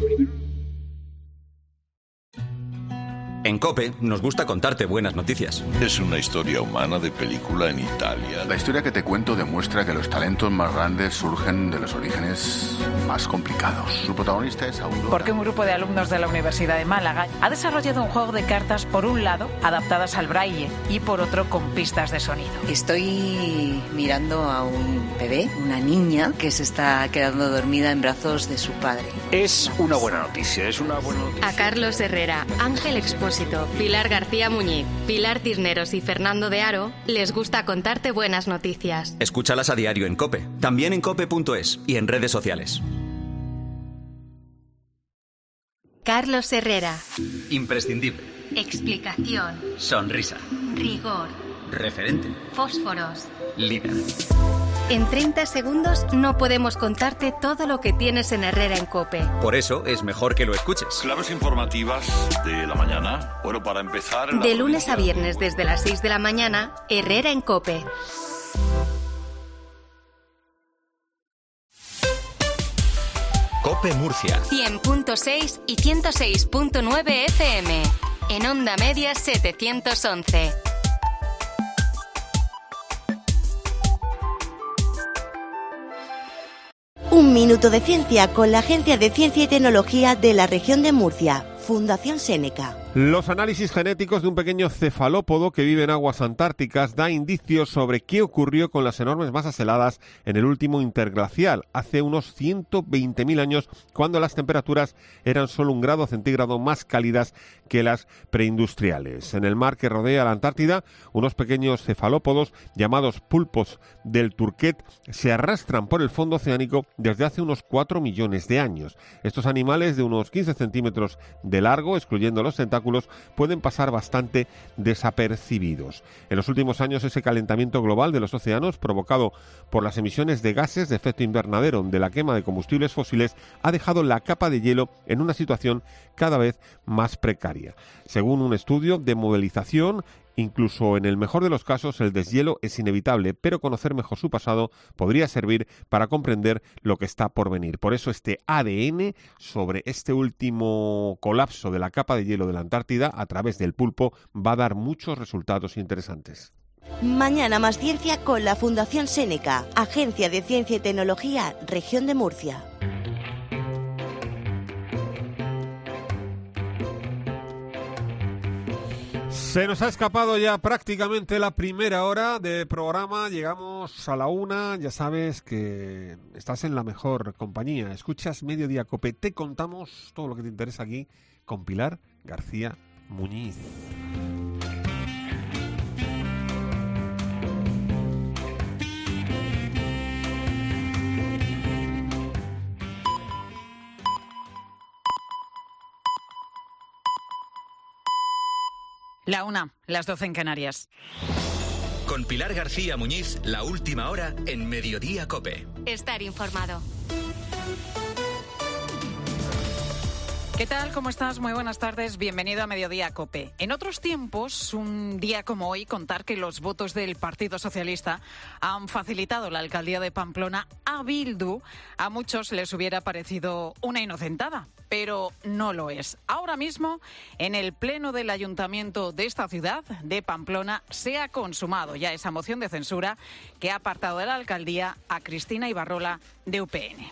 En COPE nos gusta contarte buenas noticias. Es una historia humana de película en Italia. La historia que te cuento demuestra que los talentos más grandes surgen de los orígenes más complicados. Su protagonista es Aurora. Porque un grupo de alumnos de la Universidad de Málaga ha desarrollado un juego de cartas, por un lado, adaptadas al braille y por otro, con pistas de sonido. Estoy mirando a un bebé, una niña, que se está quedando dormida en brazos de su padre. Es una buena noticia, A Carlos Herrera, Ángel Expósito, Pilar García Muñiz, Pilar Cisneros y Fernando de Aro les gusta contarte buenas noticias. Escúchalas a diario en COPE, también en cope.es y en redes sociales. Carlos Herrera. Imprescindible. Explicación. Sonrisa. Rigor. Referente. Fósforos. Líder. En 30 segundos no podemos contarte todo lo que tienes en Herrera en COPE. Por eso es mejor que lo escuches. Claves informativas de la mañana. Bueno, para empezar... De lunes a viernes desde las 6 de la mañana, Herrera en COPE. COPE Murcia. 100.6 y 106.9 FM. En Onda Media 711. Un minuto de ciencia con la Agencia de Ciencia y Tecnología de la Región de Murcia, Fundación Seneca. Los análisis genéticos de un pequeño cefalópodo que vive en aguas antárticas da indicios sobre qué ocurrió con las enormes masas heladas en el último interglacial, hace unos 120.000 años, cuando las temperaturas eran solo 1 grado centígrado más cálidas que las preindustriales. En el mar que rodea la Antártida, unos pequeños cefalópodos llamados pulpos del Turquet se arrastran por el fondo oceánico desde hace unos 4 millones de años. Estos animales de unos 15 centímetros de largo, excluyendo los tentáculos, pueden pasar bastante desapercibidos. En los últimos años, ese calentamiento global de los océanos, provocado por las emisiones de gases de efecto invernadero de la quema de combustibles fósiles, ha dejado la capa de hielo en una situación cada vez más precaria. Según un estudio de modelización, incluso en el mejor de los casos, el deshielo es inevitable, pero conocer mejor su pasado podría servir para comprender lo que está por venir. Por eso este ADN sobre este último colapso de la capa de hielo de la Antártida a través del pulpo va a dar muchos resultados interesantes. Mañana más ciencia con la Fundación Seneca, Agencia de Ciencia y Tecnología, Región de Murcia. Se nos ha escapado ya prácticamente la primera hora de programa, llegamos a la 1, ya sabes que estás en la mejor compañía, escuchas Mediodía Cope, te contamos todo lo que te interesa aquí con Pilar García Muñiz. La 1, las 12 en Canarias. Con Pilar García Muñiz, la última hora en Mediodía Cope. Estar informado. ¿Qué tal? ¿Cómo estás? Muy buenas tardes. Bienvenido a Mediodía COPE. En otros tiempos, un día como hoy, contar que los votos del Partido Socialista han facilitado la alcaldía de Pamplona a Bildu, a muchos les hubiera parecido una inocentada, pero no lo es. Ahora mismo, en el pleno del ayuntamiento de esta ciudad, de Pamplona, se ha consumado ya esa moción de censura que ha apartado de la alcaldía a Cristina Ibarrola de UPN.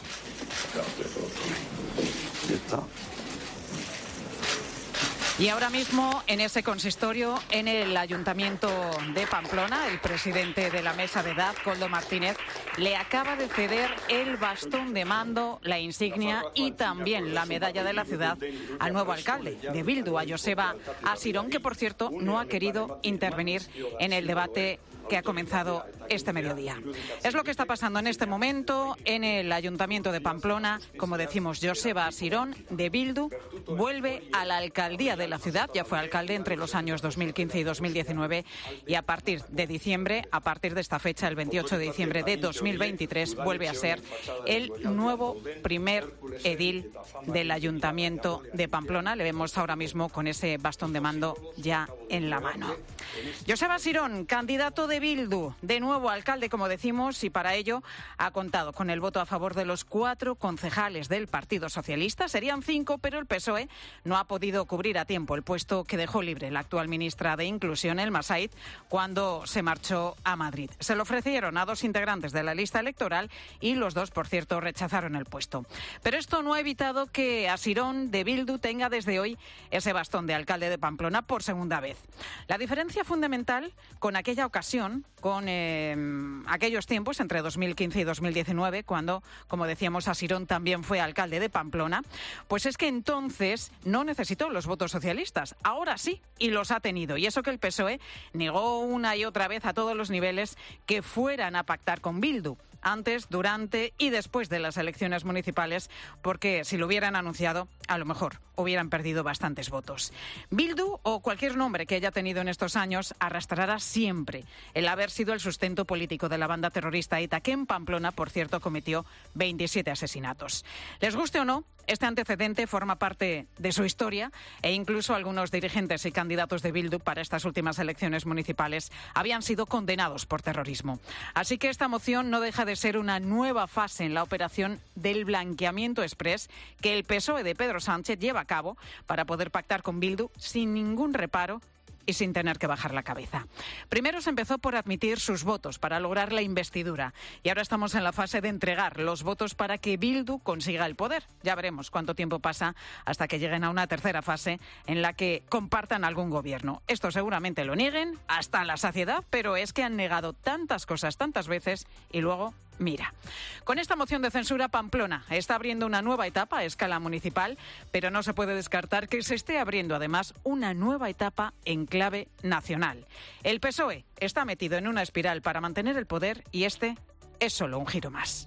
Y ahora mismo, en ese consistorio, en el Ayuntamiento de Pamplona, el presidente de la mesa de edad, Koldo Martínez, le acaba de ceder el bastón de mando, la insignia y también la medalla de la ciudad al nuevo alcalde de Bildu, a Joseba Asirón, que por cierto no ha querido intervenir en el debate que ha comenzado este mediodía. Es lo que está pasando en este momento en el Ayuntamiento de Pamplona. Como decimos, Joseba Asirón de Bildu vuelve a la alcaldía de la ciudad. Ya fue alcalde entre los años 2015 y 2019 y a partir de diciembre, a partir de esta fecha, el 28 de diciembre de 2023, vuelve a ser el nuevo primer edil del Ayuntamiento de Pamplona. Le vemos ahora mismo con ese bastón de mando ya en la mano. Joseba Asirón, candidato de Bildu, de nuevo alcalde, como decimos, y para ello ha contado con el voto a favor de los 4 concejales del Partido Socialista. Serían 5, pero el PSOE no ha podido cubrir a tiempo el puesto que dejó libre la actual ministra de Inclusión, Elma Said, cuando se marchó a Madrid. Se lo ofrecieron a 2 integrantes de la lista electoral y los 2, por cierto, rechazaron el puesto. Pero esto no ha evitado que Asirón de Bildu tenga desde hoy ese bastón de alcalde de Pamplona por segunda vez. La diferencia fundamental con aquella ocasión, con aquellos tiempos entre 2015 y 2019, cuando, como decíamos, Asirón también fue alcalde de Pamplona, pues es que entonces no necesitó los votos socialistas. Ahora sí, y los ha tenido. Y eso que el PSOE negó una y otra vez a todos los niveles que fueran a pactar con Bildu, antes, durante y después de las elecciones municipales, porque si lo hubieran anunciado, a lo mejor hubieran perdido bastantes votos. Bildu, o cualquier nombre que haya tenido en estos años, arrastrará siempre el haber sido el sustento político de la banda terrorista ETA, que en Pamplona, por cierto, cometió 27 asesinatos. Les guste o no, este antecedente forma parte de su historia e incluso algunos dirigentes y candidatos de Bildu para estas últimas elecciones municipales habían sido condenados por terrorismo. Así que esta moción no deja de ser una nueva fase en la operación del blanqueamiento exprés que el PSOE de Pedro Sánchez lleva a cabo para poder pactar con Bildu sin ningún reparo y sin tener que bajar la cabeza. Primero se empezó por admitir sus votos para lograr la investidura y ahora estamos en la fase de entregar los votos para que Bildu consiga el poder. Ya veremos cuánto tiempo pasa hasta que lleguen a una tercera fase en la que compartan algún gobierno. Esto seguramente lo nieguen hasta la saciedad, pero es que han negado tantas cosas tantas veces y luego mira. Con esta moción de censura, Pamplona está abriendo una nueva etapa a escala municipal, pero no se puede descartar que se esté abriendo además una nueva etapa en clave nacional. El PSOE está metido en una espiral para mantener el poder y este es solo un giro más.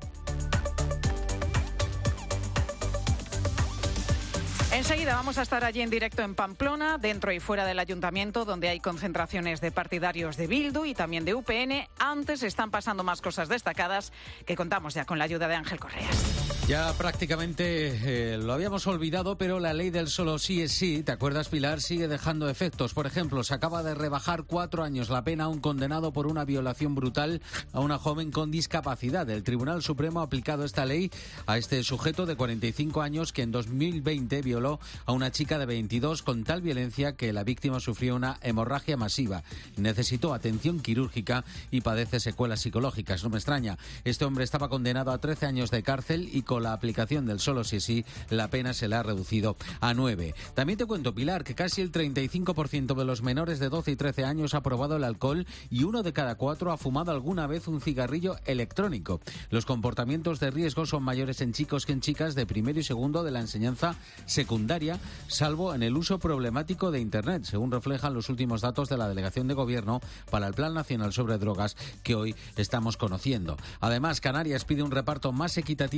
Enseguida vamos a estar allí en directo en Pamplona, dentro y fuera del ayuntamiento, donde hay concentraciones de partidarios de Bildu y también de UPN. Antes están pasando más cosas destacadas que contamos ya con la ayuda de Ángel Correas. Ya prácticamente lo habíamos olvidado, pero la ley del solo sí es sí, ¿te acuerdas, Pilar? Sigue dejando efectos. Por ejemplo, se acaba de rebajar 4 años la pena a un condenado por una violación brutal a una joven con discapacidad. El Tribunal Supremo ha aplicado esta ley a este sujeto de 45 años que en 2020 violó a una chica de 22 con tal violencia que la víctima sufrió una hemorragia masiva. Necesitó atención quirúrgica y padece secuelas psicológicas. No me extraña. Este hombre estaba condenado a 13 años de cárcel y con la aplicación del solo sí sí, la pena se le ha reducido a 9. También te cuento, Pilar, que casi el 35% de los menores de 12 y 13 años ha probado el alcohol y 1 de cada 4 ha fumado alguna vez un cigarrillo electrónico. Los comportamientos de riesgo son mayores en chicos que en chicas de primero y segundo de la enseñanza secundaria, salvo en el uso problemático de Internet, según reflejan los últimos datos de la Delegación de Gobierno para el Plan Nacional sobre Drogas que hoy estamos conociendo. Además, Canarias pide un reparto más equitativo de los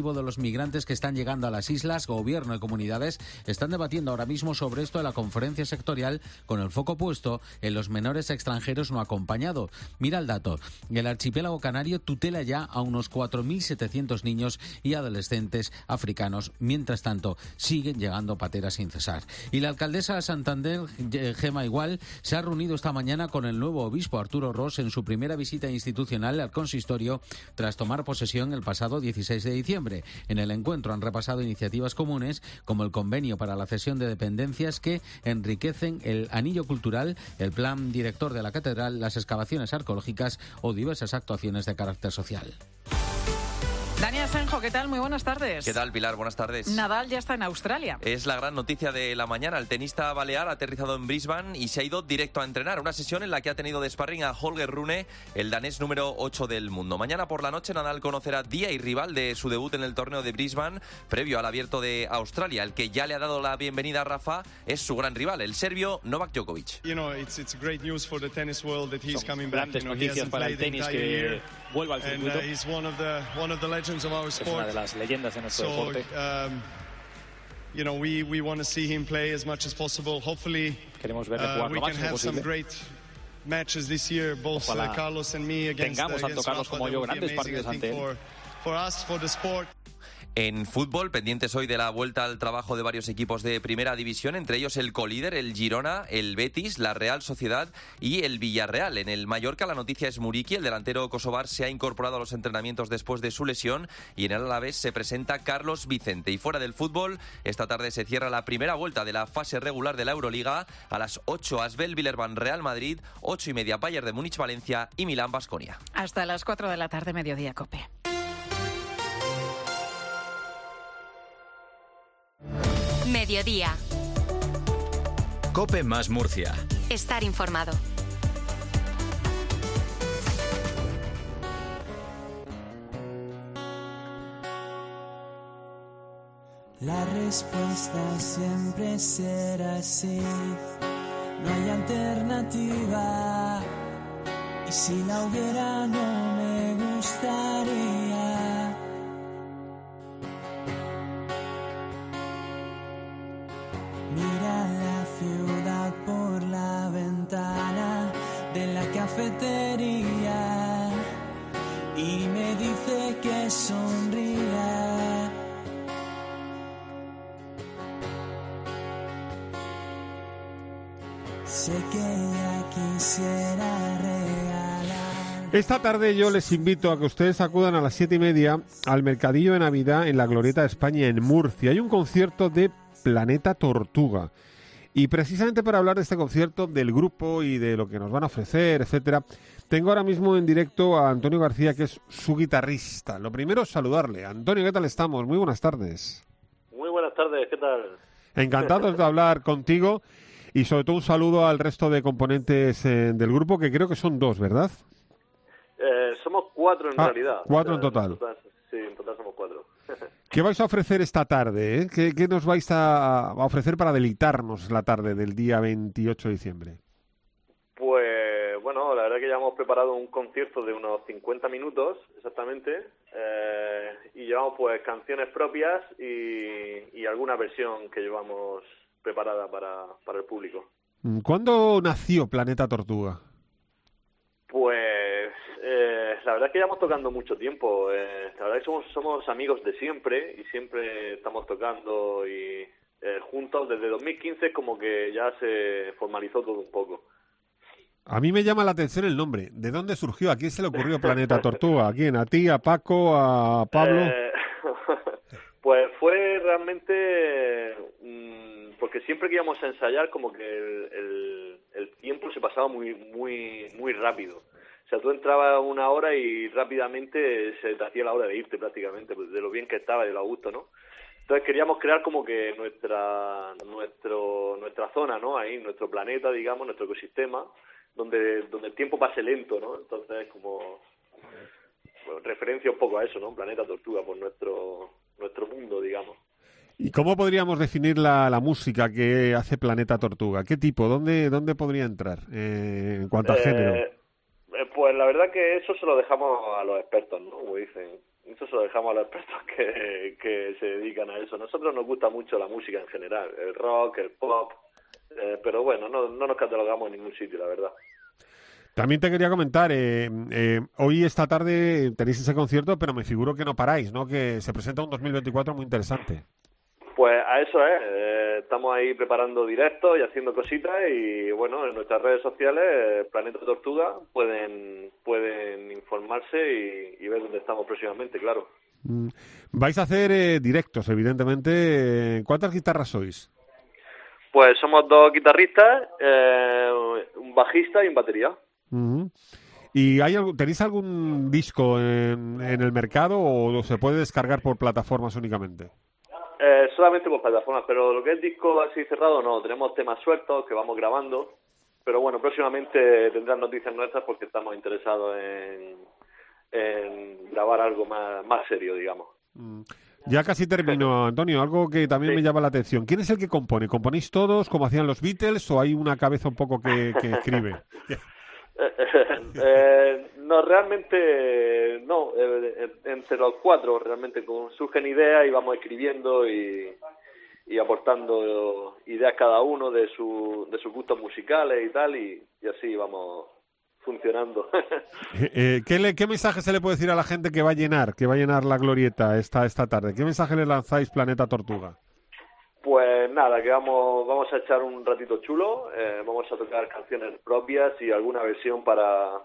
migrantes que están llegando a las islas. Gobierno y comunidades están debatiendo ahora mismo sobre esto en la conferencia sectorial, con el foco puesto en los menores extranjeros no acompañados. Mira el dato. El archipiélago canario tutela ya a unos 4.700 niños y adolescentes africanos. Mientras tanto, siguen llegando pateras sin cesar. Y la alcaldesa de Santander, Gema Igual, se ha reunido esta mañana con el nuevo obispo Arturo Ros en su primera visita institucional al consistorio tras tomar posesión el pasado 16 de diciembre. En el encuentro han repasado iniciativas comunes como el convenio para la cesión de dependencias que enriquecen el anillo cultural, el plan director de la catedral, las excavaciones arqueológicas o diversas actuaciones de carácter social. Dani Asenjo, ¿qué tal? Muy buenas tardes. ¿Qué tal, Pilar? Buenas tardes. Nadal ya está en Australia. Es la gran noticia de la mañana. El tenista balear ha aterrizado en Brisbane y se ha ido directo a entrenar. Una sesión en la que ha tenido de sparring a Holger Rune, el danés número 8 del mundo. Mañana por la noche Nadal conocerá día y rival de su debut en el torneo de Brisbane, previo al Abierto de Australia. El que ya le ha dado la bienvenida a Rafa es su gran rival, el serbio Novak Djokovic. Son grandes noticias para el tenis que vuelva al circuito. Es una de las leyendas de nuestro deporte. Queremos verle jugar lo máximo posible. Ojalá tengamos tanto Carlos como yo grandes partidos ante él. En fútbol, pendientes hoy de la vuelta al trabajo de varios equipos de primera división, entre ellos el colíder, el Girona, el Betis, la Real Sociedad y el Villarreal. En el Mallorca la noticia es Muriqui, el delantero kosovar se ha incorporado a los entrenamientos después de su lesión, y en el Alavés se presenta Carlos Vicente. Y fuera del fútbol, esta tarde se cierra la primera vuelta de la fase regular de la Euroliga. A las 8 Asbel Villerban Real Madrid, 8:30 Bayern de Múnich Valencia y Milán Baskonia. Hasta las 4 de la tarde, mediodía, COPE. Mediodía. COPE más Murcia. Estar informado. La respuesta siempre será sí. No hay alternativa. Y si la hubiera, no me gustaría. Mira la ciudad por la ventana de la cafetería y me dice que sonría. Sé que ella quisiera regalar. Esta tarde yo les invito a que ustedes acudan a las 7:30 al Mercadillo de Navidad en la Glorieta de España en Murcia. Hay un concierto de Planeta Tortuga. Y precisamente para hablar de este concierto, del grupo y de lo que nos van a ofrecer, etcétera, tengo ahora mismo en directo a Antonio García, que es su guitarrista. Lo primero es saludarle. Antonio, ¿qué tal estamos? Muy buenas tardes. Muy buenas tardes, ¿qué tal? Encantados de hablar contigo y sobre todo un saludo al resto de componentes del grupo, que creo que son 2, ¿verdad? Somos 4 en realidad. 4 en total. Sí, en total somos 4. ¿Qué vais a ofrecer esta tarde? ¿Qué nos vais a ofrecer para deleitarnos la tarde del día 28 de diciembre? Pues bueno, la verdad que ya hemos preparado un concierto de unos 50 minutos exactamente, y llevamos pues canciones propias y alguna versión que llevamos preparada para el público. ¿Cuándo nació Planeta Tortuga? Pues la verdad es que llevamos tocando mucho tiempo. La verdad es que somos amigos de siempre y siempre estamos tocando y juntos. Desde 2015 como que ya se formalizó todo un poco. A mí me llama la atención el nombre. ¿De dónde surgió? ¿A quién se le ocurrió Planeta Tortuga? ¿A quién? ¿A ti? ¿A Paco? ¿A Pablo? Pues fue realmente porque siempre que íbamos a ensayar como que el tiempo se pasaba muy rápido. O sea, tú entrabas 1 hora y rápidamente se te hacía la hora de irte prácticamente, de lo bien que estaba y de lo a gusto, ¿no? Entonces queríamos crear como que nuestra zona, ¿no? Ahí, nuestro planeta, digamos, nuestro ecosistema, donde el tiempo pase lento, ¿no? Entonces como referencia un poco a eso, ¿no? Planeta Tortuga, por nuestro mundo, digamos. ¿Y cómo podríamos definir la música que hace Planeta Tortuga? ¿Qué tipo? ¿Dónde podría entrar en cuanto a género? Pues la verdad que eso se lo dejamos a los expertos, ¿no? Como dicen. Eso se lo dejamos a los expertos que se dedican a eso. A nosotros nos gusta mucho la música en general, el rock, el pop, pero bueno, no nos catalogamos en ningún sitio, la verdad. También te quería comentar, hoy esta tarde tenéis ese concierto, pero me figuro que no paráis, ¿no? Que se presenta un 2024 muy interesante. Pues a eso es, estamos ahí preparando directos y haciendo cositas y bueno, en nuestras redes sociales, Planeta Tortuga, pueden informarse y ver dónde estamos próximamente, claro. Vais a hacer directos, evidentemente. ¿Cuántas guitarras sois? Pues somos 2 guitarristas, un bajista y un batería. ¿Y tenéis algún disco en el mercado o se puede descargar por plataformas únicamente? Solamente por plataformas, pero lo que es disco así cerrado no, tenemos temas sueltos que vamos grabando, pero bueno, próximamente tendrán noticias nuestras porque estamos interesados en grabar algo más serio, digamos. Ya casi termino, Antonio, algo que también me llama la atención. ¿Quién es el que compone? ¿Componéis todos como hacían los Beatles o hay una cabeza un poco que escribe? No, realmente no, entre los 4 realmente surgen ideas y vamos escribiendo y aportando ideas cada uno de sus gustos musicales y tal, y así vamos funcionando. ¿Qué mensaje se le puede decir a la gente que va a llenar la glorieta esta tarde? ¿Qué mensaje le lanzáis, Planeta Tortuga? Pues nada, que vamos a echar un ratito chulo, vamos a tocar canciones propias y alguna versión para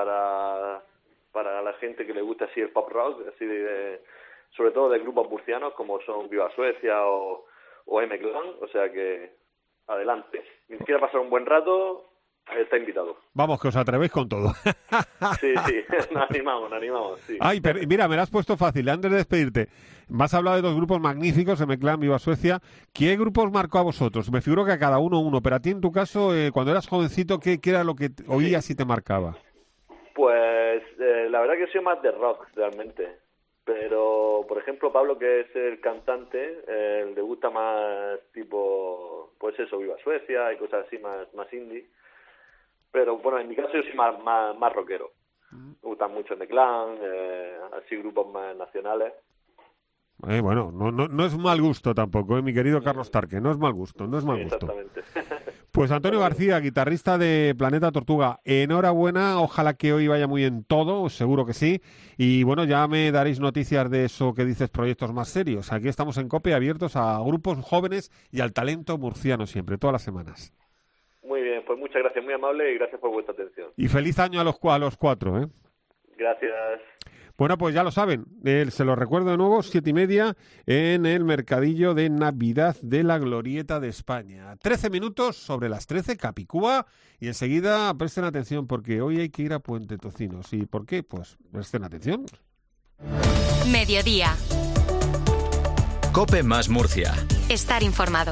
la gente que le gusta así el pop rock, así sobre todo de grupos murcianos como son Viva Suecia o M-Clan, o sea que adelante. Si quiere pasar un buen rato, está invitado. Vamos, que os atrevéis con todo. Sí, nos animamos, sí. Ay, pero mira, me la has puesto fácil. Antes de despedirte, me has hablado de 2 grupos magníficos, M-Clan, Viva Suecia. ¿Qué grupos marcó a vosotros? Me figuro que a cada uno, pero a ti en tu caso, cuando eras jovencito, ¿qué era lo que oías y te marcaba? Pues la verdad que soy más de rock, realmente. Pero, por ejemplo, Pablo, que es el cantante, le gusta más tipo, pues eso, Viva Suecia y cosas así más indie. Pero bueno, en mi caso yo soy más rockero. Me gustan mucho M-Clan, así grupos más nacionales. Bueno, no es mal gusto tampoco, mi querido Carlos Tarque, no es mal gusto. Exactamente. Pues Antonio García, guitarrista de Planeta Tortuga, enhorabuena, ojalá que hoy vaya muy bien todo, seguro que sí. Y bueno, ya me daréis noticias de eso que dices, proyectos más serios. Aquí estamos en COPE, abiertos a grupos jóvenes y al talento murciano siempre, todas las semanas. Muy bien, pues muchas gracias, muy amable y gracias por vuestra atención. Y feliz año a los 4, ¿eh? Gracias. Bueno, pues ya lo saben, se lo recuerdo de nuevo, 7:30 en el mercadillo de Navidad de la Glorieta de España. 13 minutos sobre las 13, Capicúa, y enseguida presten atención porque hoy hay que ir a Puente Tocinos. ¿Y por qué? Pues presten atención. Mediodía. COPE más Murcia. Estar informado.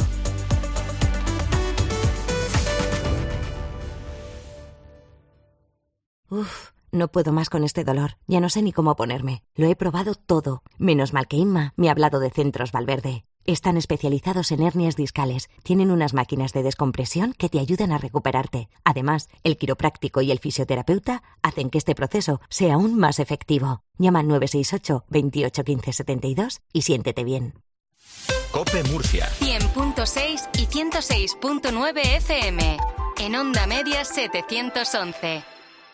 Uf, no puedo más con este dolor. Ya no sé ni cómo ponerme. Lo he probado todo. Menos mal que Inma me ha hablado de Centros Valverde. Están especializados en hernias discales. Tienen unas máquinas de descompresión que te ayudan a recuperarte. Además, el quiropráctico y el fisioterapeuta hacen que este proceso sea aún más efectivo. Llama al 968 28 15 72 y siéntete bien. COPE Murcia. 100.6 y 106.9 FM. En Onda Media 711.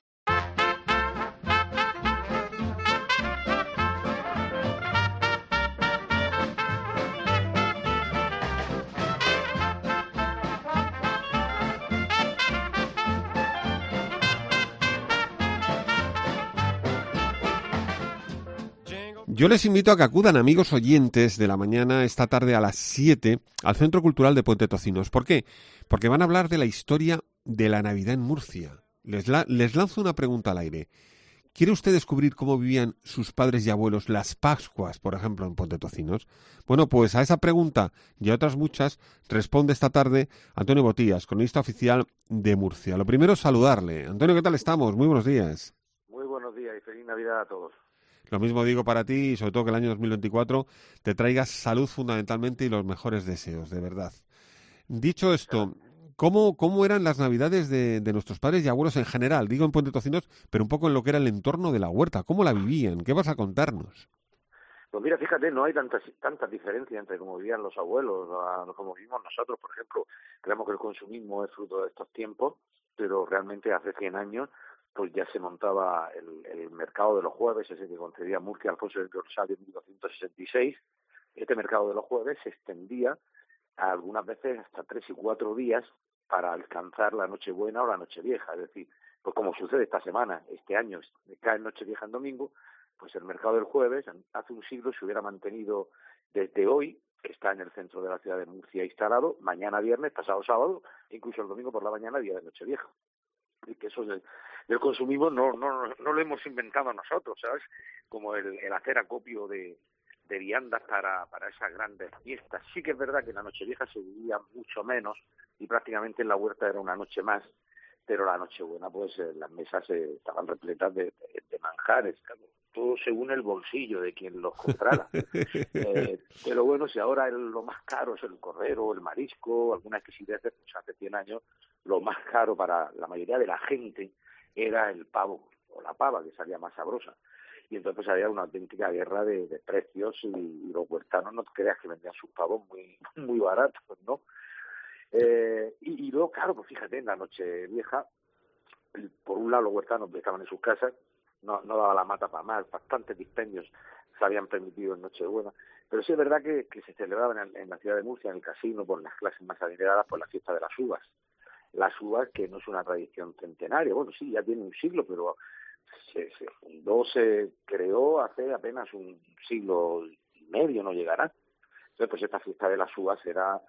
Yo les invito a que acudan, amigos oyentes de la mañana, esta tarde a las 7, al Centro Cultural de Puente Tocinos. ¿Por qué? Porque van a hablar de la historia de la Navidad en Murcia. Les lanzo una pregunta al aire. ¿Quiere usted descubrir cómo vivían sus padres y abuelos las Pascuas, por ejemplo, en Puente Tocinos? Bueno, pues a esa pregunta y a otras muchas responde esta tarde Antonio Botías, cronista oficial de Murcia. Lo primero es saludarle. Antonio, ¿qué tal estamos? Muy buenos días. Muy buenos días y feliz Navidad a todos. Lo mismo digo para ti y sobre todo que el año 2024 te traigas salud fundamentalmente y los mejores deseos, de verdad. Dicho esto, ¿cómo eran las Navidades de nuestros padres y abuelos en general? Digo en Puente Tocinos, pero un poco en lo que era el entorno de la huerta. ¿Cómo la vivían? ¿Qué vas a contarnos? Pues mira, fíjate, no hay tantas diferencias entre cómo vivían los abuelos a como vivimos nosotros. Por ejemplo, creemos que el consumismo es fruto de estos tiempos, pero realmente hace 100 años pues ya se montaba el mercado de los jueves, ese que concedía Murcia Alfonso del Rosario en 1266. Este mercado de los jueves se extendía a algunas veces hasta 3 y 4 días para alcanzar la Nochebuena o la Nochevieja. Es decir, pues como sucede esta semana, este año cae Nochevieja en domingo, pues el mercado del jueves hace un siglo se hubiera mantenido desde hoy, que está en el centro de la ciudad de Murcia instalado, mañana viernes, pasado sábado, incluso el domingo por la mañana, día de Nochevieja. Y que eso del consumismo no lo hemos inventado nosotros, ¿sabes? Como el hacer acopio de viandas para esas grandes fiestas. Sí que es verdad que en la Nochevieja se vivía mucho menos y prácticamente en la huerta era una noche más, pero la Nochebuena pues las mesas estaban repletas de manjares, claro, todo según el bolsillo de quien los comprara. Pero bueno, si ahora lo más caro es el cordero, el marisco, alguna exquisitez, pues hace 100 años lo más caro para la mayoría de la gente era el pavo o la pava, que salía más sabrosa. Y entonces había una auténtica guerra de precios y los huertanos no creas que vendían sus pavos muy baratos, ¿no? Y luego, claro, pues fíjate, en la Nochevieja, por un lado los huertanos estaban en sus casas, no daba la mata para más, bastantes dispendios se habían permitido en Nochebuena, pero sí es verdad que se celebraban en la ciudad de Murcia, en el casino, por las clases más adineradas, por la fiesta de las uvas. Las uvas, que no es una tradición centenaria, bueno, sí, ya tiene un siglo, pero se creó hace apenas un siglo y medio, no llegará. Entonces, pues esta fiesta de las uvas era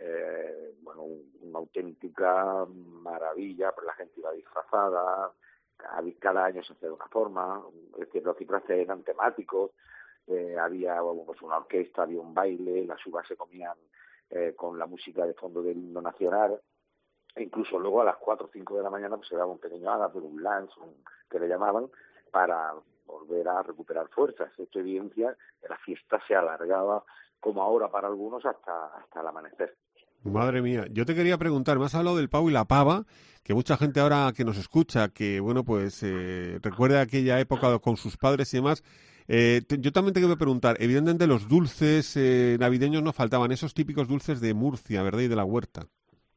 una auténtica maravilla, pues la gente iba disfrazada, cada año se hacía de una forma, es decir, los cipreses eran temáticos, había pues una orquesta, había un baile, las uvas se comían con la música de fondo del himno nacional, e incluso luego a las 4 o 5 de la mañana pues se daba un pequeño ágape, un lunch, que le llamaban, para volver a recuperar fuerzas. Esto evidencia que la fiesta se alargaba, como ahora para algunos, hasta el amanecer. Madre mía, yo te quería preguntar, me has hablado del pavo y la pava, que mucha gente ahora que nos escucha, que bueno, pues recuerda aquella época con sus padres y demás. Yo también te quiero preguntar, evidentemente los dulces navideños no faltaban, esos típicos dulces de Murcia, ¿verdad? Y de la huerta.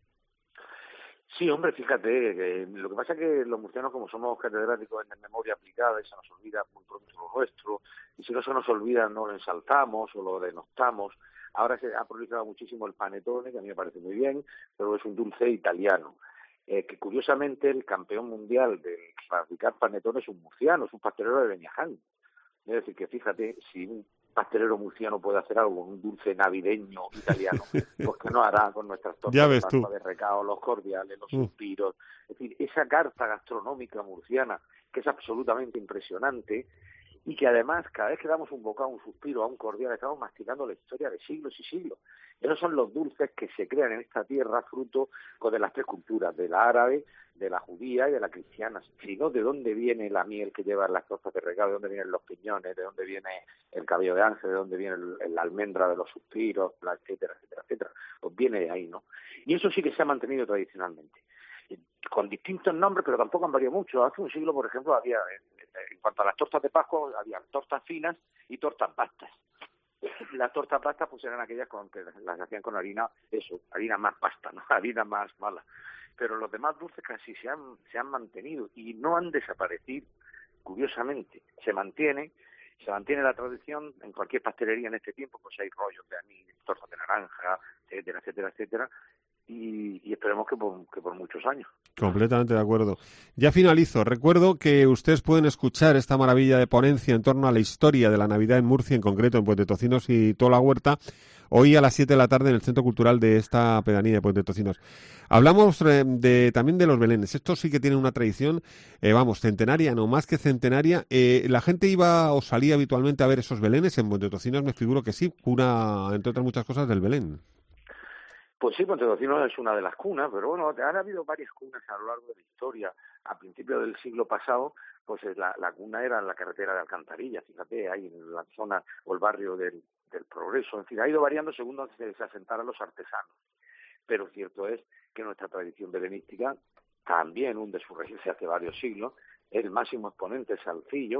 Sí, hombre, fíjate, lo que pasa es que los murcianos, como somos catedráticos en memoria aplicada, y se nos olvida muy pronto lo nuestro, y si no se nos olvida no lo ensaltamos o lo denostamos. Ahora se ha proliferado muchísimo el panettone, que a mí me parece muy bien, pero es un dulce italiano, que curiosamente el campeón mundial de fabricar panettone es un murciano, es un pastelero de Beñaján. Es decir, que fíjate, si un pastelero murciano puede hacer algo con un dulce navideño italiano, pues que no hará con nuestras tortas de pasta de recao, los cordiales, los suspiros. Es decir, esa carta gastronómica murciana, que es absolutamente impresionante, y que además, cada vez que damos un bocado, un suspiro, a un cordial, estamos masticando la historia de siglos y siglos. Esos son los dulces que se crean en esta tierra fruto de las 3 culturas, de la árabe, de la judía y de la cristiana. Sino de dónde viene la miel que llevan las tortas de recado, de dónde vienen los piñones, de dónde viene el cabello de ángel, de dónde viene la almendra de los suspiros, etcétera, etcétera, etcétera. Pues viene de ahí, ¿no? Y eso sí que se ha mantenido tradicionalmente, con distintos nombres, pero tampoco han variado mucho. Hace un siglo, por ejemplo, había, en cuanto a las tortas de Pascua, había tortas finas y tortas pastas. Las tortas pastas pues eran aquellas que las hacían con harina más pasta, ¿no? Harina más mala. Pero los demás dulces casi se han mantenido y no han desaparecido, curiosamente. Se mantiene la tradición en cualquier pastelería en este tiempo, pues hay rollos de anís, tortas de naranja, etcétera, etcétera, etcétera. Y esperemos que por muchos años. Completamente de acuerdo. Ya finalizo. Recuerdo que ustedes pueden escuchar esta maravilla de ponencia en torno a la historia de la Navidad en Murcia, en concreto en Puente Tocinos y toda la huerta, hoy a las 7 de la tarde en el Centro Cultural de esta pedanía de Puente Tocinos. Hablamos también de los belenes. Esto sí que tiene una tradición, centenaria, no más que centenaria. ¿La gente iba o salía habitualmente a ver esos belenes? En Puente Tocinos me figuro que sí, cuna, entre otras muchas cosas, del Belén. Pues sí, Puente Tocinos es una de las cunas, pero bueno, han habido varias cunas a lo largo de la historia. A principios del siglo pasado, pues la cuna era la carretera de Alcantarilla, fíjate, ahí en la zona o el barrio del Progreso. En fin, ha ido variando según donde se asentaran los artesanos. Pero cierto es que nuestra tradición belenística también hunde su raíz hace varios siglos. El máximo exponente es Salcillo,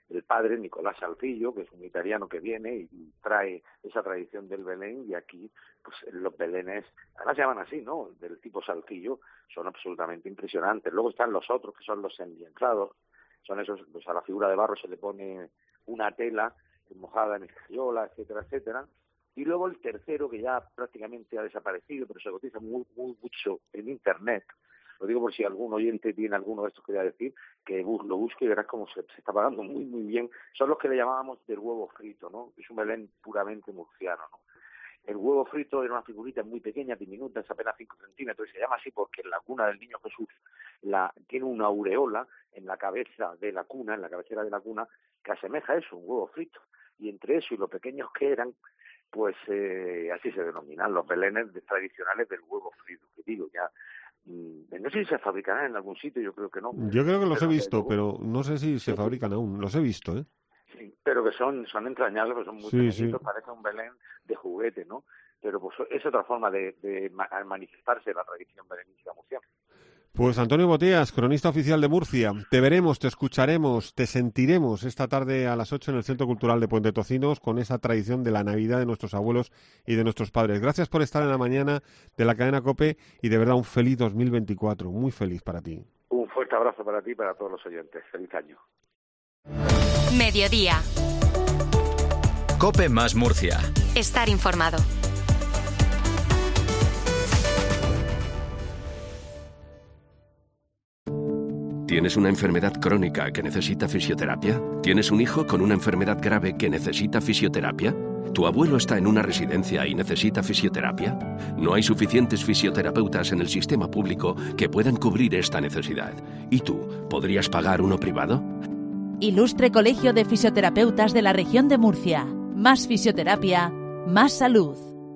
del padre, Nicolás Salcillo, que es un italiano que viene y trae esa tradición del Belén, y aquí pues los belenes, además se llaman así, ¿no?, del tipo Salcillo, son absolutamente impresionantes. Luego están los otros, que son los enlienzados, son esos, pues a la figura de barro se le pone una tela mojada en escayola, etcétera, etcétera. Y luego el tercero, que ya prácticamente ha desaparecido, pero se cotiza mucho en Internet. Lo digo por si algún oyente tiene alguno de estos que voy a decir, que lo busque y verás cómo se está pagando muy, muy bien. Son los que le llamábamos del huevo frito, ¿no? Es un Belén puramente murciano, ¿no? El huevo frito era una figurita muy pequeña, diminuta, es apenas 5 centímetros, y se llama así porque en la cuna del Niño Jesús tiene una aureola en la cabeza de la cuna, en la cabecera de la cuna, que asemeja a eso, un huevo frito. Y entre eso y lo pequeños que eran, pues así se denominan los belenes tradicionales del huevo frito, que digo ya. No sé si se fabricarán en algún sitio, yo creo que no. Yo creo que los he visto, pero no sé si se fabrican aún. Los he visto, ¿eh? Sí, pero que son entrañables, pues son muy pequeñitos, parece un Belén de juguete, ¿no? Pero pues es otra forma de manifestarse la tradición belenística murciana. Pues Antonio Boteas, cronista oficial de Murcia, te veremos, te escucharemos, te sentiremos esta tarde a las 8 en el Centro Cultural de Puente Tocinos con esa tradición de la Navidad de nuestros abuelos y de nuestros padres. Gracias por estar en la mañana de la cadena COPE y de verdad un feliz 2024, muy feliz para ti. Un fuerte abrazo para ti y para todos los oyentes. Feliz año. Mediodía. COPE más Murcia. Estar informado. ¿Tienes una enfermedad crónica que necesita fisioterapia? ¿Tienes un hijo con una enfermedad grave que necesita fisioterapia? ¿Tu abuelo está en una residencia y necesita fisioterapia? No hay suficientes fisioterapeutas en el sistema público que puedan cubrir esta necesidad. ¿Y tú, podrías pagar uno privado? Ilustre Colegio de Fisioterapeutas de la Región de Murcia. Más fisioterapia, más salud.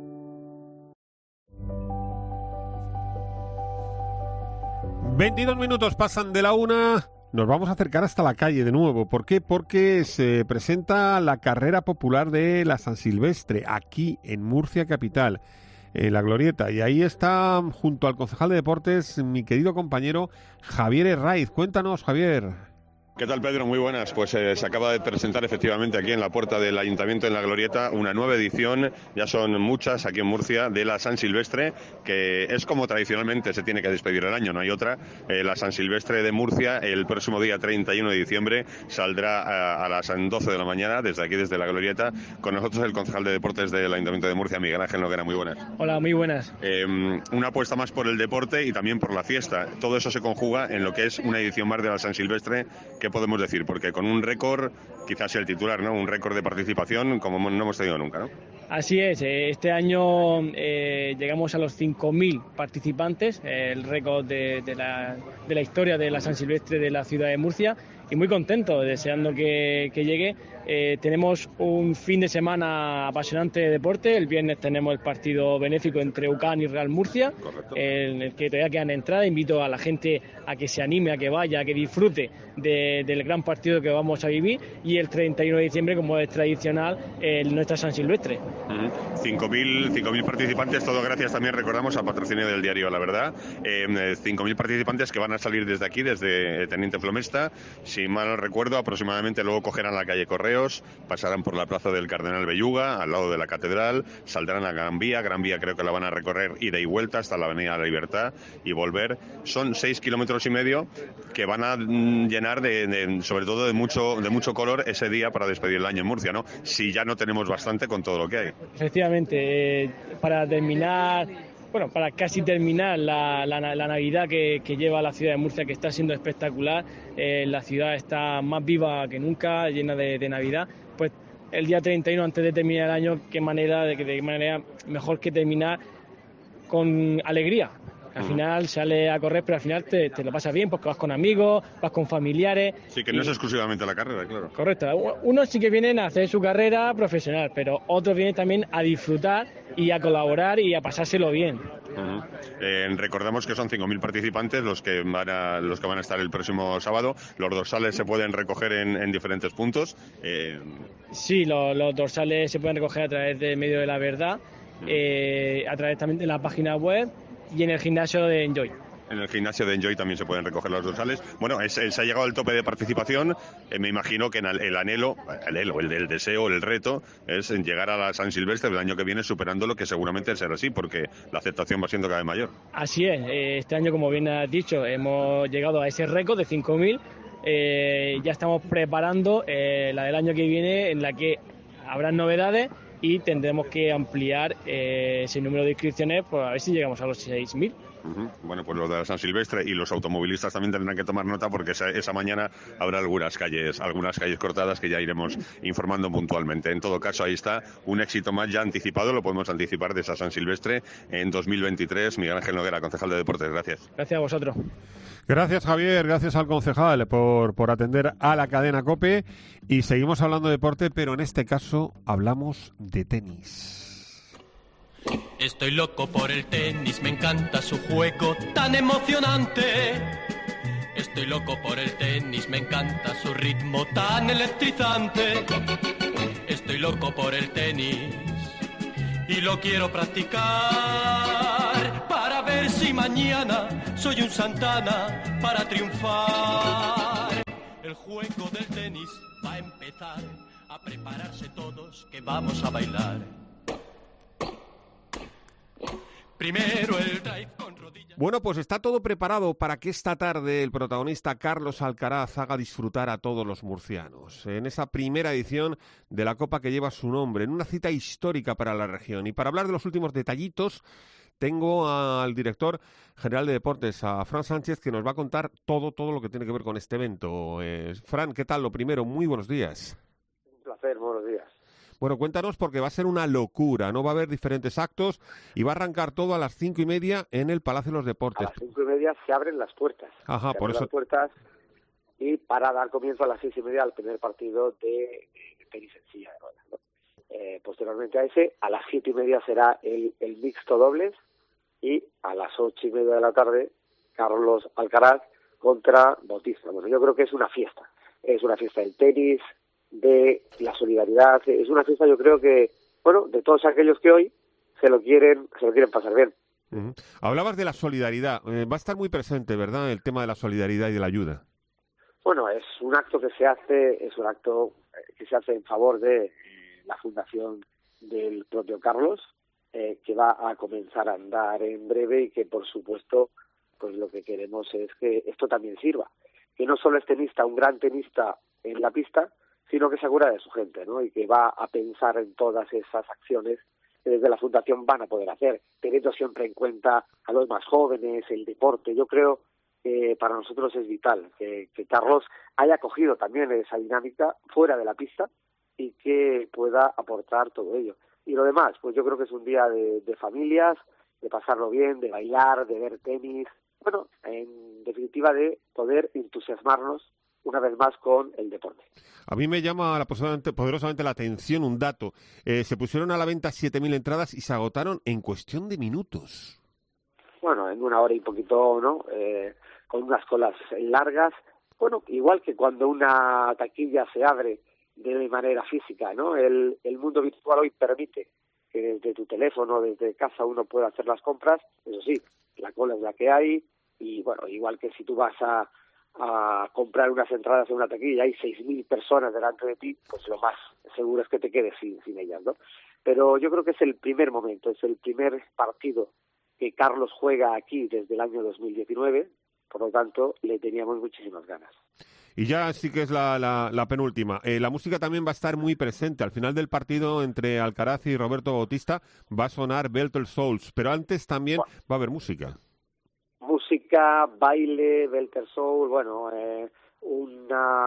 ...22 minutos pasan de la 1... Nos vamos a acercar hasta la calle de nuevo. ¿Por qué? Porque se presenta la carrera popular de la San Silvestre, aquí en Murcia capital, en la Glorieta. Y ahí está, junto al concejal de Deportes, mi querido compañero Javier Herraiz. Cuéntanos, Javier. ¿Qué tal, Pedro? Muy buenas. Pues se acaba de presentar efectivamente aquí en la puerta del Ayuntamiento, en la Glorieta, una nueva edición, ya son muchas aquí en Murcia, de la San Silvestre, que es como tradicionalmente se tiene que despedir el año, no hay otra. La San Silvestre de Murcia, el próximo día 31 de diciembre, saldrá a las 12 de la mañana, desde aquí, desde la Glorieta. Con nosotros el concejal de Deportes del Ayuntamiento de Murcia, Miguel Ángel Noguera. Muy buenas. Hola, muy buenas. Una apuesta más por el deporte y también por la fiesta. Todo eso se conjuga en lo que es una edición más de la San Silvestre. ¿Qué podemos decir? Porque con un récord, quizás el titular, ¿no? Un récord de participación como no hemos tenido nunca, ¿no? Así es, este año llegamos a los 5.000 participantes, el récord de la historia de la San Silvestre de la ciudad de Murcia, y muy contento, deseando que llegue. Tenemos un fin de semana apasionante de deporte. El viernes tenemos el partido benéfico entre UCAN y Real Murcia, en el que todavía quedan entradas. Invito a la gente a que se anime, a que vaya, a que disfrute del gran partido que vamos a vivir. Y el 31 de diciembre, como es tradicional, nuestra San Silvestre. 5.000 participantes, todo gracias también, recordamos, al patrocinio del diario La Verdad. 5.000 participantes que van a salir desde aquí, desde Teniente Flomesta. Si mal no recuerdo, aproximadamente luego cogerán la calle Correos, pasarán por la plaza del Cardenal Belluga, al lado de la Catedral, saldrán a Gran Vía creo que la van a recorrer ida y vuelta hasta la Avenida de la Libertad y volver. Son 6,5 kilómetros que van a llenar sobre todo de mucho color ese día para despedir el año en Murcia, ¿no? Si ya no tenemos bastante con todo lo que hay. Efectivamente, para casi terminar la Navidad que lleva la ciudad de Murcia, que está siendo espectacular, la ciudad está más viva que nunca, llena de Navidad, pues el día 31, antes de terminar el año, qué manera mejor que terminar con alegría. Al final sale a correr, pero al final te lo pasas bien porque vas con amigos, vas con familiares. Sí, que no es exclusivamente la carrera, claro. Correcto. Unos sí que vienen a hacer su carrera profesional, pero otros vienen también a disfrutar y a colaborar y a pasárselo bien. Recordamos que son 5.000 participantes los que van a estar el próximo sábado. Los dorsales se pueden recoger en diferentes puntos. Sí, los dorsales se pueden recoger a través del medio de La Verdad, a través también de la página web y en el gimnasio de Enjoy. En el gimnasio de Enjoy también se pueden recoger los dorsales. Bueno, se ha llegado al tope de participación. Me imagino que el anhelo, el deseo, el reto, es en llegar a la San Silvestre del año que viene superando lo que seguramente será así, porque la aceptación va siendo cada vez mayor. Así es. Este año, como bien has dicho, hemos llegado a ese récord de 5.000. Ya estamos preparando la del año que viene, en la que habrá novedades y tendremos que ampliar ese número de inscripciones, pues a ver si llegamos a los 6.000. Bueno, pues los de la San Silvestre y los automovilistas también tendrán que tomar nota, porque esa mañana habrá algunas calles cortadas que ya iremos informando puntualmente. En todo caso, ahí está un éxito más ya anticipado, lo podemos anticipar, de esa San Silvestre en 2023. Miguel Ángel Noguera, concejal de Deportes, gracias. Gracias a vosotros. Gracias, Javier, gracias al concejal por atender a la cadena COPE. Y seguimos hablando de deporte, pero en este caso hablamos de tenis. Estoy loco por el tenis, me encanta su juego tan emocionante. Estoy loco por el tenis, me encanta su ritmo tan electrizante. Estoy loco por el tenis y lo quiero practicar para ver si mañana soy un Santana para triunfar. El juego del tenis va a empezar, a prepararse todos que vamos a bailar. Primero el drive con rodillas. Bueno, pues está todo preparado para que esta tarde el protagonista Carlos Alcaraz haga disfrutar a todos los murcianos en esa primera edición de la Copa que lleva su nombre, en una cita histórica para la región. Y para hablar de los últimos detallitos, tengo al director general de deportes, a Fran Sánchez, que nos va a contar todo lo que tiene que ver con este evento. Fran, ¿qué tal? Lo primero, muy buenos días. Un placer, buenos días. Bueno, cuéntanos, porque va a ser una locura, ¿no? Va a haber diferentes actos y va a arrancar todo a las 5:30 en el Palacio de los Deportes. A las 5:30 se abren las puertas. Ajá, por eso. Las puertas, y para dar comienzo a las 6:30 al primer partido de tenis en silla de ruedas, ¿no? Posteriormente a ese, a las 7:30 será el mixto dobles, y a las 8:30 de la tarde, Carlos Alcaraz contra Bautista. Bueno, yo creo que es una fiesta del tenis, de la solidaridad, es una fiesta, yo creo que, bueno, de todos aquellos que hoy se lo quieren pasar bien. Hablabas de la solidaridad, va a estar muy presente, ¿verdad?, el tema de la solidaridad y de la ayuda. Bueno, es un acto que se hace en favor de la fundación del propio Carlos, que va a comenzar a andar en breve, y que, por supuesto, pues lo que queremos es que esto también sirva, que no solo es tenista, un gran tenista en la pista, sino que se acuerda de su gente, ¿no? Y que va a pensar en todas esas acciones que desde la Fundación van a poder hacer, teniendo siempre en cuenta a los más jóvenes, el deporte. Yo creo que para nosotros es vital que Carlos haya cogido también esa dinámica fuera de la pista y que pueda aportar todo ello. Y lo demás, pues yo creo que es un día de familias, de pasarlo bien, de bailar, de ver tenis, bueno, en definitiva de poder entusiasmarnos una vez más con el deporte. A mí me llama poderosamente la atención un dato. Se pusieron a la venta 7.000 entradas y se agotaron en cuestión de minutos. Bueno, en una hora y poquito, ¿no? Con unas colas largas. Bueno, igual que cuando una taquilla se abre de manera física, ¿no? El mundo virtual hoy permite que desde tu teléfono, desde casa, uno pueda hacer las compras. Eso sí, la cola es la que hay, y bueno, igual que si tú vas a comprar unas entradas en una taquilla y hay 6.000 personas delante de ti, pues lo más seguro es que te quedes sin ellas, ¿no? Pero yo creo que es el primer momento, es el primer partido que Carlos juega aquí desde el año 2019, por lo tanto le teníamos muchísimas ganas. Y ya sí que es la penúltima. La música también va a estar muy presente. Al final del partido entre Alcaraz y Roberto Bautista va a sonar Belter Souls, pero antes también va a haber música. Música, baile, Belter Soul, bueno, un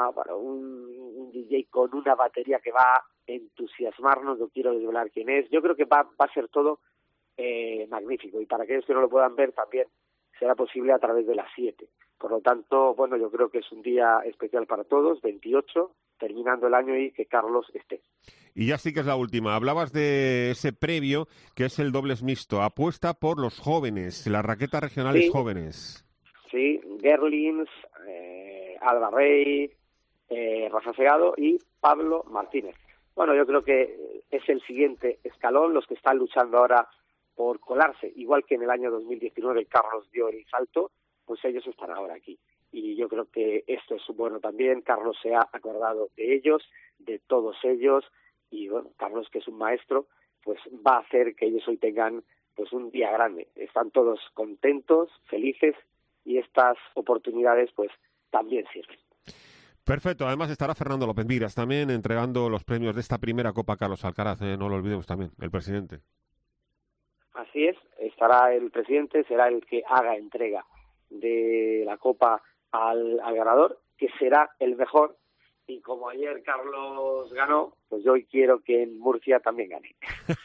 DJ con una batería que va a entusiasmarnos, no quiero desvelar quién es. Yo creo que va a ser todo magnífico, y para aquellos que no lo puedan ver también será posible a través de las 7. Por lo tanto, bueno, yo creo que es un día especial para todos, 28, terminando el año, y que Carlos esté. Y ya sí que es la última. Hablabas de ese previo, que es el dobles mixto. Apuesta por los jóvenes, las raquetas regionales jóvenes. Sí, Gerlins, Alba Rey, Rafa Segado y Pablo Martínez. Bueno, yo creo que es el siguiente escalón, los que están luchando ahora por colarse. Igual que en el año 2019 Carlos dio el salto, pues ellos están ahora aquí. Y yo creo que esto es bueno también. Carlos se ha acordado de ellos, de todos ellos, y bueno, Carlos, que es un maestro, pues va a hacer que ellos hoy tengan pues un día grande. Están todos contentos, felices, y estas oportunidades pues también sirven. Perfecto, además estará Fernando López Miras también entregando los premios de esta primera Copa Carlos Alcaraz, no lo olvidemos también, el presidente. Así es, estará el presidente, será el que haga entrega de la Copa al ganador, que será el mejor, y como ayer Carlos ganó, pues yo hoy quiero que en Murcia también gane.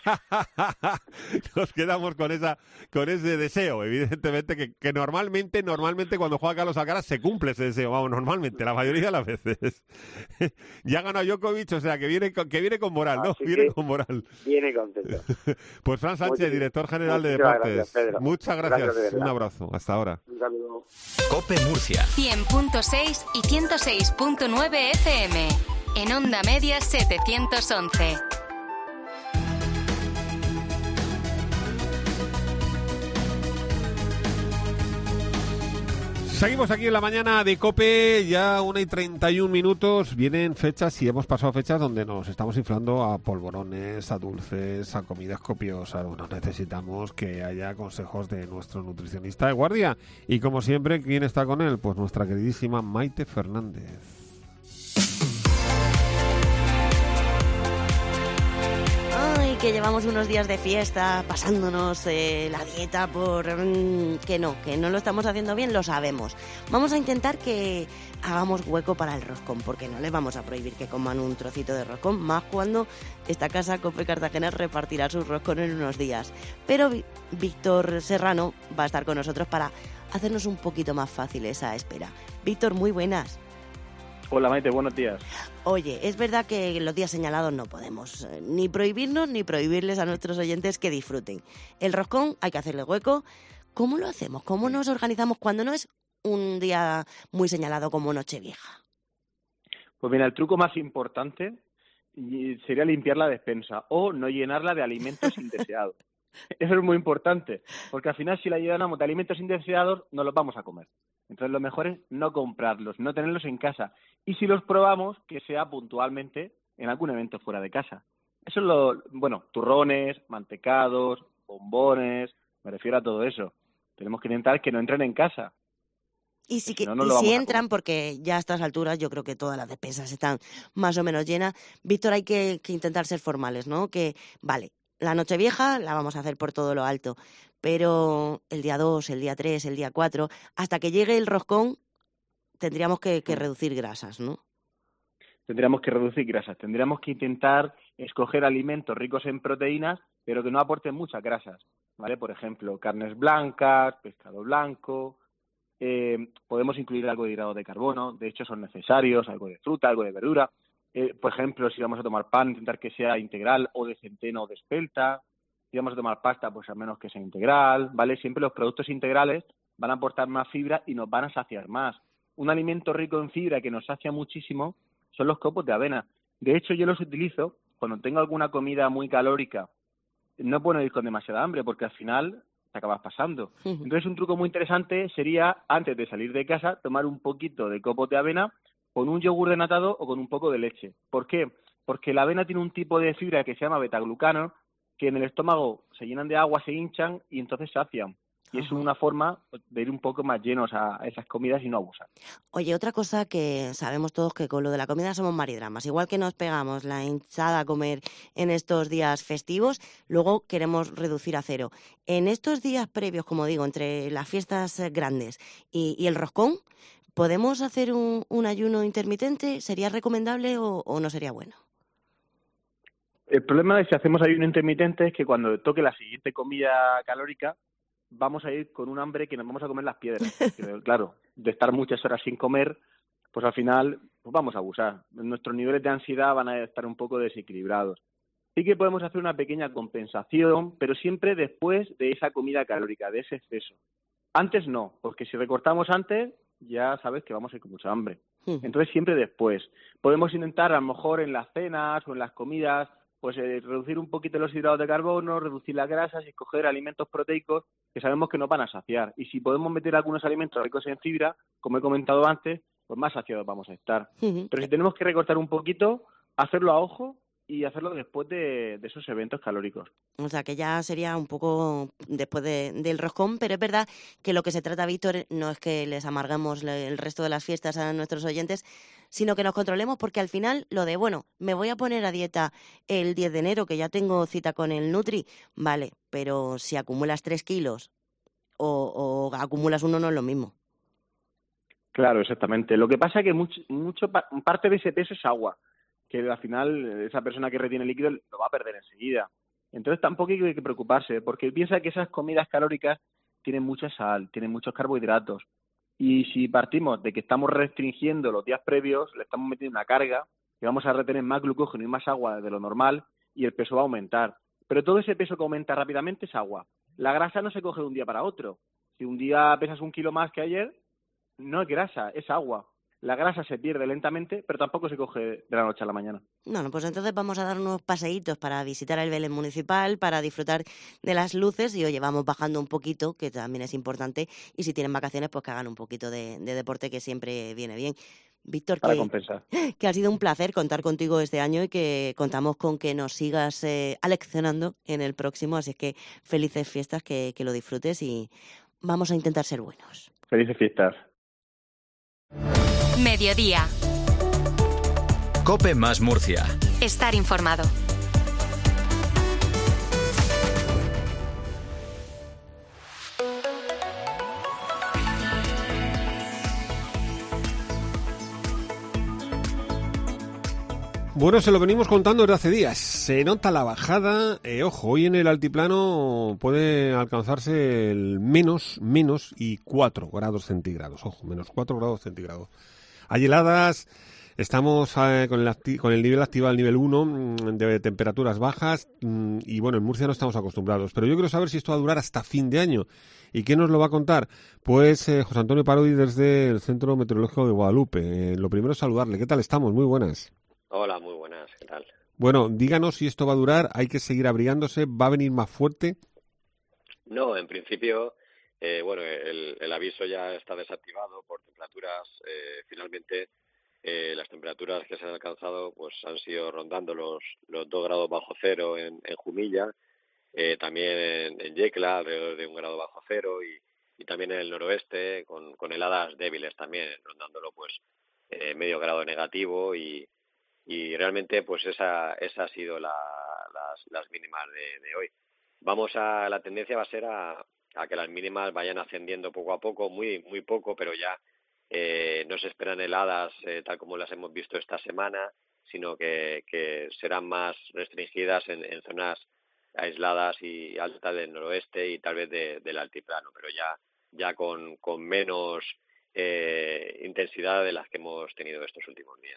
Nos quedamos con ese deseo, evidentemente, que normalmente cuando juega Carlos Alcaraz se cumple ese deseo, vamos, normalmente, la mayoría de las veces. Ya ganó Djokovic, o sea, que viene con moral, ¿no? Viene con moral. Viene contento. Pues Fran Sánchez, director general de Deportes. Muchas gracias, un abrazo, hasta ahora. Un saludo. COPE Murcia. 100.6 y 106.9 FM. En Onda Media 711. Seguimos aquí en la mañana de COPE, ya 1:31. Vienen fechas y hemos pasado fechas donde nos estamos inflando a polvorones, a dulces, a comidas copiosas. Bueno, necesitamos que haya consejos de nuestro nutricionista de guardia. Y como siempre, ¿quién está con él? Pues nuestra queridísima Maite Fernández. Ay, que llevamos unos días de fiesta, pasándonos la dieta por que no lo estamos haciendo bien, lo sabemos. Vamos a intentar que hagamos hueco para el roscón, porque no les vamos a prohibir que coman un trocito de roscón, más cuando esta casa COPE Cartagena repartirá su roscón en unos días. Pero Víctor Serrano va a estar con nosotros para hacernos un poquito más fácil esa espera. Víctor, muy buenas. Hola Maite, buenos días. Oye, es verdad que los días señalados no podemos ni prohibirnos ni prohibirles a nuestros oyentes que disfruten. El roscón hay que hacerle hueco. ¿Cómo lo hacemos? ¿Cómo nos organizamos cuando no es un día muy señalado como Nochevieja? Pues mira, el truco más importante sería limpiar la despensa o no llenarla de alimentos indeseados. Eso es muy importante, porque al final si la llenamos de alimentos indeseados no los vamos a comer. Entonces lo mejor es no comprarlos, no tenerlos en casa. Y si los probamos, que sea puntualmente en algún evento fuera de casa. Eso es turrones, mantecados, bombones, me refiero a todo eso. Tenemos que intentar que no entren en casa. Y si entran, porque ya a estas alturas yo creo que todas las despensas están más o menos llenas, Víctor, hay que intentar ser formales, ¿no? Que, vale, la Nochevieja la vamos a hacer por todo lo alto, pero el día 2, el día 3, el día 4, hasta que llegue el roscón, tendríamos que reducir grasas, ¿no? Tendríamos que reducir grasas, tendríamos que intentar escoger alimentos ricos en proteínas, pero que no aporten muchas grasas, ¿vale? Por ejemplo, carnes blancas, pescado blanco, podemos incluir algo de hidrato de carbono, de hecho son necesarios, algo de fruta, algo de verdura. Por ejemplo, si vamos a tomar pan, intentar que sea integral o de centeno o de espelta. Si vamos a tomar pasta, pues al menos que sea integral, ¿vale? Siempre los productos integrales van a aportar más fibra y nos van a saciar más. Un alimento rico en fibra que nos sacia muchísimo son los copos de avena. De hecho, yo los utilizo cuando tengo alguna comida muy calórica. No puedo ir con demasiada hambre porque al final te acabas pasando. Entonces, un truco muy interesante sería, antes de salir de casa, tomar un poquito de copos de avena con un yogur denatado o con un poco de leche. ¿Por qué? Porque la avena tiene un tipo de fibra que se llama betaglucano, que en el estómago se llenan de agua, se hinchan y entonces sacian. Y es una forma de ir un poco más llenos a esas comidas y no abusar. Oye, otra cosa que sabemos todos, que con lo de la comida somos maridramas. Igual que nos pegamos la hinchada a comer en estos días festivos, luego queremos reducir a cero. En estos días previos, como digo, entre las fiestas grandes y el roscón, ¿podemos hacer un ayuno intermitente? ¿Sería recomendable o no sería bueno? El problema de si hacemos ayuno intermitente es que cuando toque la siguiente comida calórica vamos a ir con un hambre que nos vamos a comer las piedras. Pero, claro, de estar muchas horas sin comer, pues al final pues vamos a abusar. Nuestros niveles de ansiedad van a estar un poco desequilibrados. Sí que podemos hacer una pequeña compensación, pero siempre después de esa comida calórica, de ese exceso. Antes no, porque si recortamos antes, ya sabes que vamos a ir con mucha hambre. Entonces siempre después. Podemos intentar, a lo mejor en las cenas o en las comidas, pues reducir un poquito los hidratos de carbono, reducir las grasas y escoger alimentos proteicos que sabemos que nos van a saciar. Y si podemos meter algunos alimentos ricos en fibra, como he comentado antes, pues más saciados vamos a estar. Pero si tenemos que recortar un poquito, hacerlo a ojo y hacerlo después de esos eventos calóricos. O sea, que ya sería un poco después del roscón, pero es verdad que lo que se trata, Víctor, no es que les amargamos el resto de las fiestas a nuestros oyentes, sino que nos controlemos, porque al final lo de, bueno, me voy a poner a dieta el 10 de enero, que ya tengo cita con el Nutri, vale, pero si acumulas 3 kilos o acumulas uno, no es lo mismo. Claro, exactamente. Lo que pasa es que parte de ese peso es agua, que al final esa persona que retiene líquido lo va a perder enseguida. Entonces tampoco hay que preocuparse, porque piensa que esas comidas calóricas tienen mucha sal, tienen muchos carbohidratos. Y si partimos de que estamos restringiendo los días previos, le estamos metiendo una carga, que vamos a retener más glucógeno y más agua de lo normal, y el peso va a aumentar. Pero todo ese peso que aumenta rápidamente es agua. La grasa no se coge de un día para otro. Si un día pesas 1 kilo más que ayer, no es grasa, es agua. La grasa se pierde lentamente, pero tampoco se coge de la noche a la mañana. Bueno, pues entonces vamos a dar unos paseitos para visitar el Belén municipal, para disfrutar de las luces y, oye, vamos bajando un poquito, que también es importante, y si tienen vacaciones, pues que hagan un poquito de deporte, que siempre viene bien. Víctor, para compensar. Que ha sido un placer contar contigo este año y que contamos con que nos sigas aleccionando en el próximo, así es que felices fiestas, que lo disfrutes y vamos a intentar ser buenos. Felices fiestas. Mediodía. COPE más Murcia. Estar informado. Bueno, se lo venimos contando desde hace días. Se nota la bajada. Ojo, hoy en el altiplano puede alcanzarse el menos y 4 grados centígrados. Ojo, menos 4 grados centígrados. Hay heladas. Estamos con el nivel activado al nivel 1 de temperaturas bajas y bueno, en Murcia no estamos acostumbrados. Pero yo quiero saber si esto va a durar hasta fin de año. ¿Y quién nos lo va a contar? Pues José Antonio Parodi desde el Centro Meteorológico de Guadalupe. Lo primero es saludarle. ¿Qué tal estamos? Muy buenas. Hola, muy buenas. ¿Qué tal? Bueno, díganos si esto va a durar. ¿Hay que seguir abrigándose? ¿Va a venir más fuerte? No, en principio, bueno, el aviso ya está desactivado por temperaturas. Finalmente, las temperaturas que se han alcanzado pues han sido rondando los 2 grados bajo cero en Jumilla, también en Yecla, alrededor de 1 grado bajo cero, y también en el noroeste, con heladas débiles también, rondándolo pues medio grado negativo, y realmente pues esa ha sido las mínimas de hoy. La tendencia va a ser a que las mínimas vayan ascendiendo poco a poco, muy poco, pero ya no se esperan heladas tal como las hemos visto esta semana, sino que serán más restringidas en zonas aisladas y altas del noroeste y tal vez del altiplano, pero ya con menos intensidad de las que hemos tenido estos últimos días.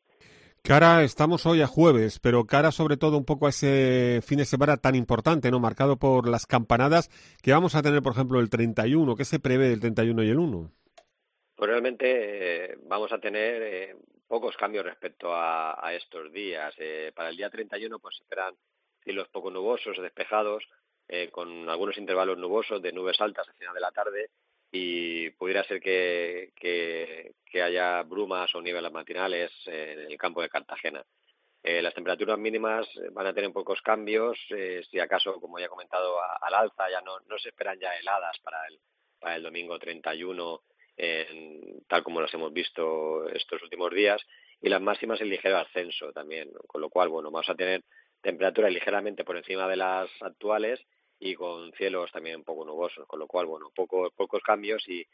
Cara, estamos hoy a jueves, pero cara sobre todo un poco a ese fin de semana tan importante, ¿no? Marcado por las campanadas que vamos a tener, por ejemplo, el 31. ¿Qué se prevé del 31 y el 1? Pues realmente vamos a tener pocos cambios respecto a estos días. Para el día 31 pues se esperan cielos poco nubosos, despejados, con algunos intervalos nubosos de nubes altas al final de la tarde, y pudiera ser que haya brumas o nieblas matinales en el campo de Cartagena. Las temperaturas mínimas van a tener pocos cambios, si acaso, como ya he comentado, al alza. Ya no se esperan ya heladas para el domingo 31, tal como las hemos visto estos últimos días, y las máximas en ligero ascenso también, con lo cual, bueno, vamos a tener temperaturas ligeramente por encima de las actuales y con cielos también poco nubosos, con lo cual, bueno, pocos cambios y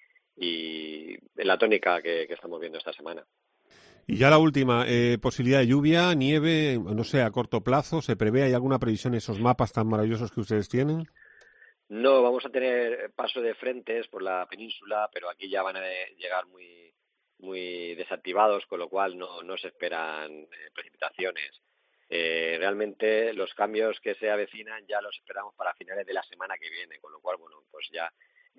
en la tónica que estamos viendo esta semana. Y ya la última, posibilidad de lluvia, nieve, no sé, a corto plazo, ¿se prevé? ¿Hay alguna previsión en esos mapas tan maravillosos que ustedes tienen? No, vamos a tener paso de frentes por la península, pero aquí ya van a llegar muy desactivados, con lo cual no se esperan precipitaciones. Realmente los cambios que se avecinan ya los esperamos para finales de la semana que viene, con lo cual, bueno, pues ya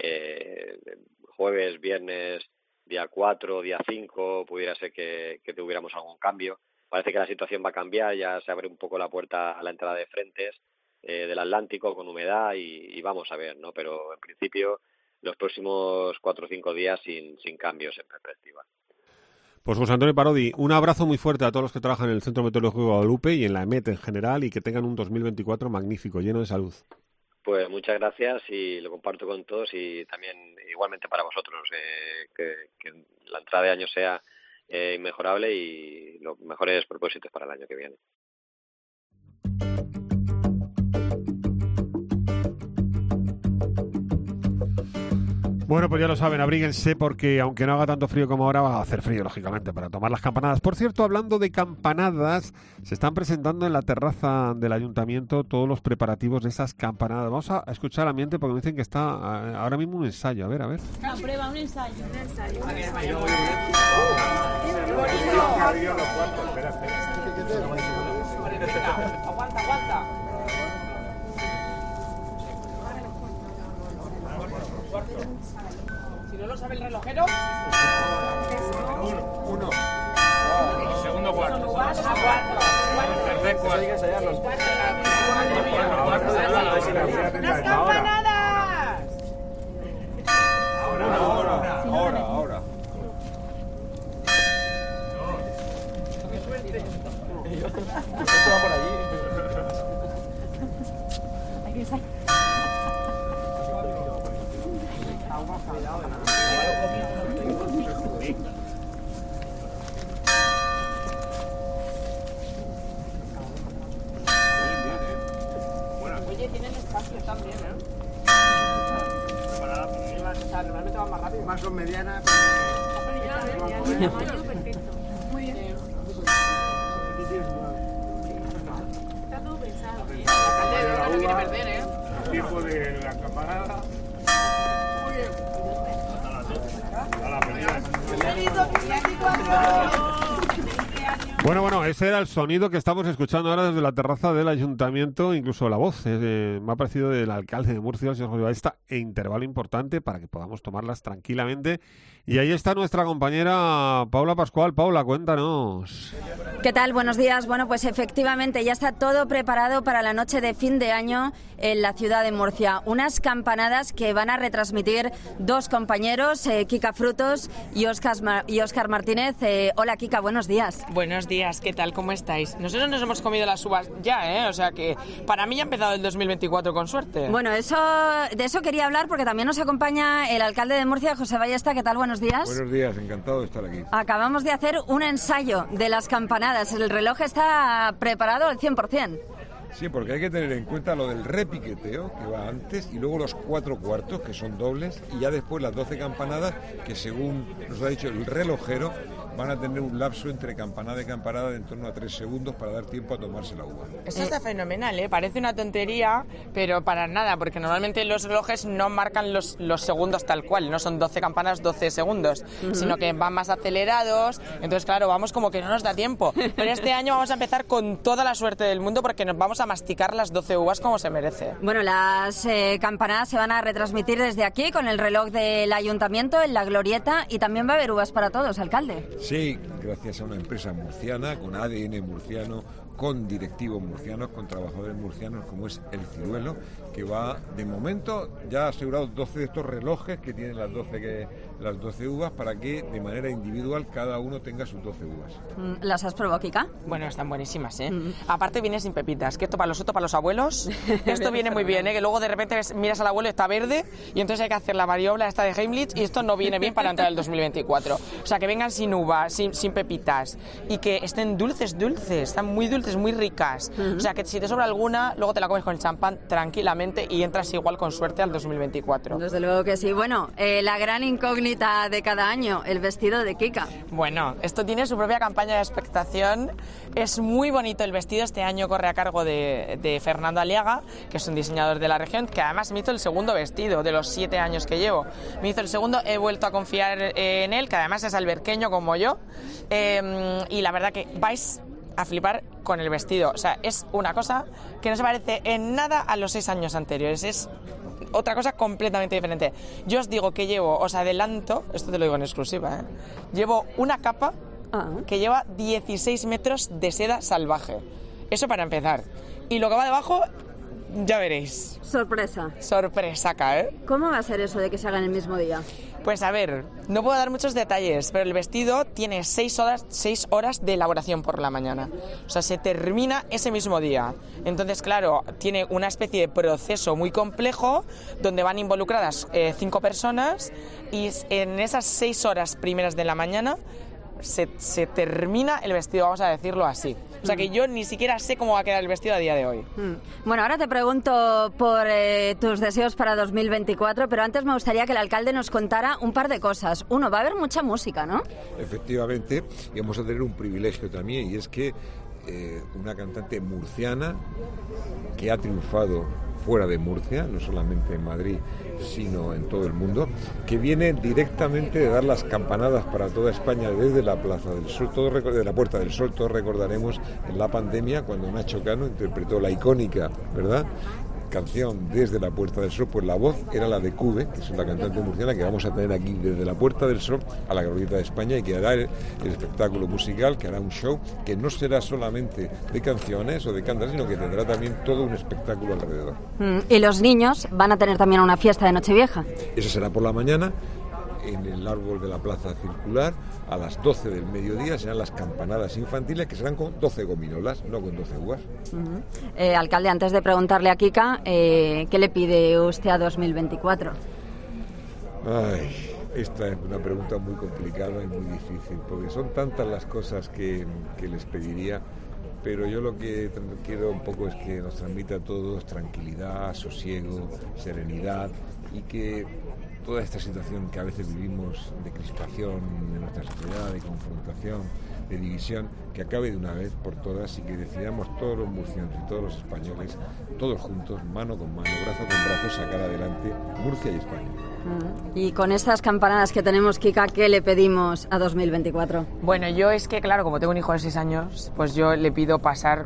jueves, viernes, día 4, día 5, pudiera ser que tuviéramos algún cambio. Parece que la situación va a cambiar, ya se abre un poco la puerta a la entrada de frentes, del Atlántico con humedad y vamos a ver, ¿no? Pero en principio los próximos 4 o 5 días sin cambios en perspectiva. Pues José Antonio Parodi, un abrazo muy fuerte a todos los que trabajan en el Centro Meteorológico de Guadalupe y en la EMET en general, y que tengan un 2024 magnífico, lleno de salud. Pues muchas gracias y lo comparto con todos, y también igualmente para vosotros, que la entrada de año sea inmejorable y los mejores propósitos para el año que viene. Bueno, pues ya lo saben, abríguense porque aunque no haga tanto frío como ahora, va a hacer frío, lógicamente, para tomar las campanadas. Por cierto, hablando de campanadas, se están presentando en la terraza del ayuntamiento todos los preparativos de esas campanadas. Vamos a escuchar el ambiente porque me dicen que está ahora mismo un ensayo. A ver. Una prueba, un ensayo. Aguanta. Si no lo sabe el relojero. Uno. Segundo cuarto. Tercer cuarto. Hay que ensayarlos. ¡Las campanadas! Ahora. ¡Qué suerte! Esto va por allí. Hay que ensayar. Oye, tienen espacio también, normalmente van más rápido. Más son medianas. Perfecto. Muy bien. Está todo pensado. La no quiere perder, El tiempo de la campanada. Muy bien. Bueno, ese era el sonido que estamos escuchando ahora desde la terraza del ayuntamiento, incluso la voz me ha parecido del alcalde de Murcia, el señor José Baesta, intervalo importante para que podamos tomarlas tranquilamente. Y ahí está nuestra compañera Paula Pascual. Paula, cuéntanos. ¿Qué tal? Buenos días. Bueno, pues efectivamente ya está todo preparado para la noche de fin de año en la ciudad de Murcia. Unas campanadas que van a retransmitir dos compañeros, Kika Frutos y Óscar Martínez. Hola, Kika, buenos días. Buenos días, ¿qué tal? ¿Cómo estáis? Nosotros nos hemos comido las uvas ya, o sea que para mí ya ha empezado el 2024 con suerte. Bueno, de eso quería hablar porque también nos acompaña el alcalde de Murcia, José Ballesta. ¿Qué tal? Buenos días. Buenos días, encantado de estar aquí. Acabamos de hacer un ensayo de las campanadas. El reloj está preparado al 100%. Sí, porque hay que tener en cuenta lo del repiqueteo, que va antes, y luego los 4 cuartos, que son dobles, y ya después las 12 campanadas, que según nos ha dicho el relojero, van a tener un lapso entre campanada y campanada de en torno a 3 segundos para dar tiempo a tomarse la uva. Esto está fenomenal, parece una tontería, pero para nada, porque normalmente los relojes no marcan los segundos tal cual, no son 12 campanas, 12 segundos, sino que van más acelerados, entonces claro, vamos como que no nos da tiempo. Pero este año vamos a empezar con toda la suerte del mundo porque nos vamos a masticar las 12 uvas como se merece. Bueno, las campanadas se van a retransmitir desde aquí con el reloj del ayuntamiento en la glorieta, y también va a haber uvas para todos, alcalde. Sí, gracias a una empresa murciana, con ADN murciano, con directivos murcianos, con trabajadores murcianos, como es El Ciruelo, que va, de momento, ya ha asegurado 12 de estos relojes que tienen las 12 uvas, para que de manera individual cada uno tenga sus 12 uvas. ¿Las has probado, Kika? Bueno, están buenísimas, Aparte viene sin pepitas, que esto para los abuelos, esto viene muy bien, que luego de repente miras al abuelo y está verde, y entonces hay que hacer la maniobra esta de Heimlich, y esto no viene bien para entrar el 2024. O sea, que vengan sin uvas, sin pepitas, y que estén dulces, están muy dulces, muy ricas. O sea, que si te sobra alguna, luego te la comes con el champán tranquilamente y entras igual con suerte al 2024. Desde luego que sí. Bueno, la gran incógnita de cada año, el vestido de Kika. Bueno, esto tiene su propia campaña de expectación. Es muy bonito el vestido. Este año corre a cargo de Fernando Aliaga, que es un diseñador de la región, que además me hizo el segundo vestido de los 7 años que llevo. Me hizo el segundo, he vuelto a confiar en él, que además es alberqueño como yo. Y la verdad que vais a flipar con el vestido. O sea, es una cosa que no se parece en nada a los 6 años anteriores. Es otra cosa completamente diferente. Yo os digo que os adelanto, esto te lo digo en exclusiva, llevo una capa que lleva 16 metros de seda salvaje. Eso para empezar. Y lo que va debajo Ya veréis. Sorpresa. Sorpresaca, ¿eh? ¿Cómo va a ser eso de que se haga en el mismo día? Pues a ver, no puedo dar muchos detalles, pero el vestido tiene 6 horas de elaboración por la mañana. O sea, se termina ese mismo día. Entonces, claro, tiene una especie de proceso muy complejo donde van involucradas 5 personas y en esas 6 horas primeras de la mañana se termina el vestido, vamos a decirlo así. O sea que yo ni siquiera sé cómo va a quedar el vestido a día de hoy. Bueno, ahora te pregunto por tus deseos para 2024, pero antes me gustaría que el alcalde nos contara un par de cosas. Uno, va a haber mucha música, ¿no? Efectivamente, y vamos a tener un privilegio también, y es que una cantante murciana que ha triunfado fuera de Murcia, no solamente en Madrid, sino en todo el mundo, que viene directamente de dar las campanadas para toda España desde la Plaza del Sol, de la Puerta del Sol. Todos recordaremos en la pandemia cuando Nacho Cano interpretó la icónica, ¿verdad?, canción Desde la Puerta del Sol, pues la voz era la de Cube, que es la cantante murciana que vamos a tener aquí desde la Puerta del Sol a la Glorieta de España, y que hará el espectáculo musical, que hará un show que no será solamente de canciones o de cantar, sino que tendrá también todo un espectáculo alrededor. Y los niños van a tener también una fiesta de Nochevieja. Eso será por la mañana en el árbol de la Plaza Circular. A las 12 del mediodía serán las campanadas infantiles, que serán con 12 gominolas, no con 12 uvas. Alcalde, antes de preguntarle a Kika, ¿qué le pide usted a 2024? Ay, esta es una pregunta muy complicada y muy difícil, porque son tantas las cosas que les pediría, pero yo lo que quiero un poco es que nos transmita a todos tranquilidad, sosiego, serenidad, y que toda esta situación que a veces vivimos de crispación en nuestra sociedad, de confrontación, de división, que acabe de una vez por todas y que decidamos todos los murcianos y todos los españoles, todos juntos, mano con mano, brazo con brazo, sacar adelante Murcia y España. Y con estas campanadas que tenemos, Kika, ¿qué le pedimos a 2024? Bueno, yo es que, claro, como tengo un hijo de 6 años, pues yo le pido pasar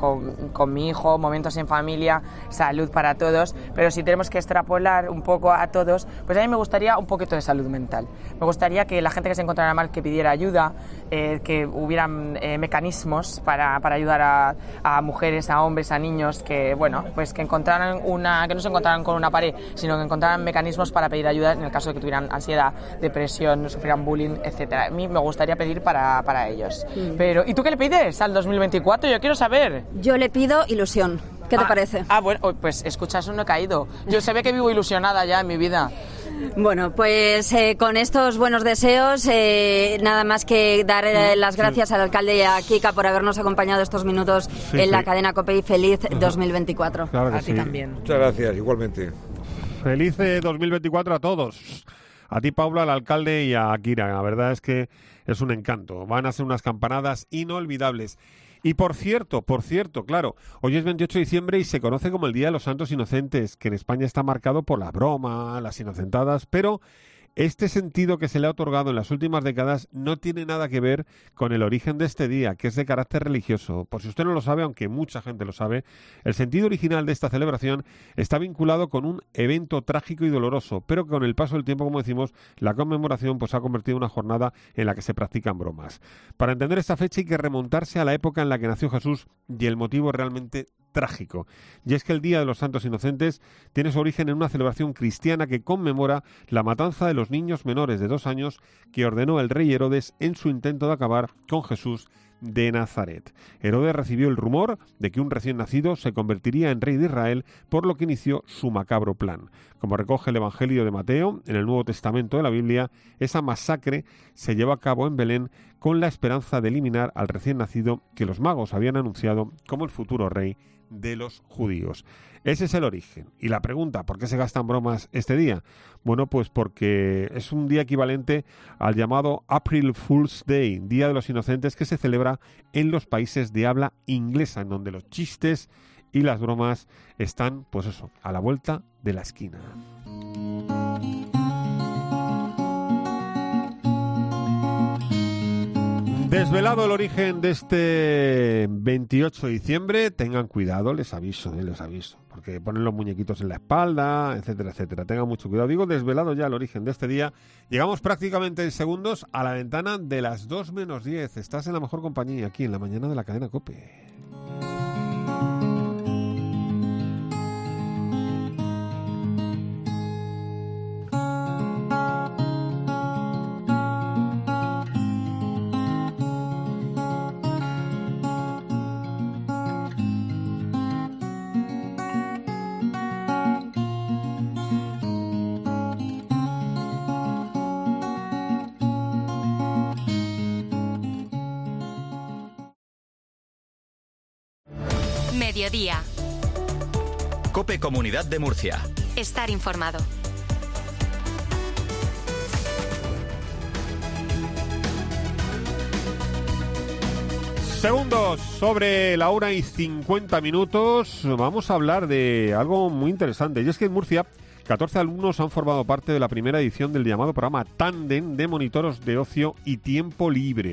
con mi hijo momentos en familia, salud para todos, pero si tenemos que extrapolar un poco a todos, pues a mí me gustaría un poquito de salud mental. Me gustaría que la gente que se encontrara mal, que pidiera ayuda, que hubieran mecanismos para ayudar a mujeres, a hombres, a niños, que, bueno, pues que encontraran que no se encontraran con una pared, sino que encontraran mecanismos para pedir ayuda en el caso de que tuvieran ansiedad, depresión, sufrieran bullying, etcétera. A mí me gustaría pedir para ellos. Pero, ¿y tú qué le pides al 2024? Yo quiero saber. Yo le pido ilusión. ¿Qué te parece? Bueno, pues escucha, eso no he caído. Yo se ve que vivo ilusionada ya en mi vida. Bueno, pues con estos buenos deseos, nada más que dar las gracias al alcalde y a Kika por habernos acompañado estos minutos en la cadena COPE, y feliz 2024. Claro que a ti también. Muchas gracias, igualmente. Feliz 2024 a todos. A ti, Paula, al alcalde, y a Kira. La verdad es que es un encanto. Van a ser unas campanadas inolvidables. Y por cierto, claro, hoy es 28 de diciembre y se conoce como el Día de los Santos Inocentes, que en España está marcado por la broma, las inocentadas, pero este sentido que se le ha otorgado en las últimas décadas no tiene nada que ver con el origen de este día, que es de carácter religioso. Por si usted no lo sabe, aunque mucha gente lo sabe, el sentido original de esta celebración está vinculado con un evento trágico y doloroso, pero con el paso del tiempo, como decimos, la conmemoración pues ha convertido en una jornada en la que se practican bromas. Para entender esta fecha hay que remontarse a la época en la que nació Jesús, y el motivo realmente trágico. Y es que el Día de los Santos Inocentes tiene su origen en una celebración cristiana que conmemora la matanza de los niños menores de 2 años que ordenó el rey Herodes en su intento de acabar con Jesús de Nazaret. Herodes recibió el rumor de que un recién nacido se convertiría en rey de Israel, por lo que inició su macabro plan. Como recoge el Evangelio de Mateo, en el Nuevo Testamento de la Biblia, esa masacre se llevó a cabo en Belén con la esperanza de eliminar al recién nacido que los magos habían anunciado como el futuro rey de los judíos. Ese es el origen. Y la pregunta, ¿por qué se gastan bromas este día? Bueno, pues porque es un día equivalente al llamado April Fool's Day, Día de los Inocentes, que se celebra en los países de habla inglesa, en donde los chistes y las bromas están, pues eso, a la vuelta de la esquina. Desvelado el origen de este 28 de diciembre, tengan cuidado, les aviso, porque ponen los muñequitos en la espalda, etcétera, etcétera. Tengan mucho cuidado. Digo, desvelado ya el origen de este día. Llegamos prácticamente en segundos a la ventana de las 2 menos 10. Estás en la mejor compañía, aquí en la mañana de la cadena COPE. Mediodía. COPE Comunidad de Murcia. Estar informado. Segundos sobre la 1:50. Vamos a hablar de algo muy interesante. Y es que en Murcia 14 alumnos han formado parte de la primera edición del llamado programa Tándem de monitores de ocio y tiempo libre.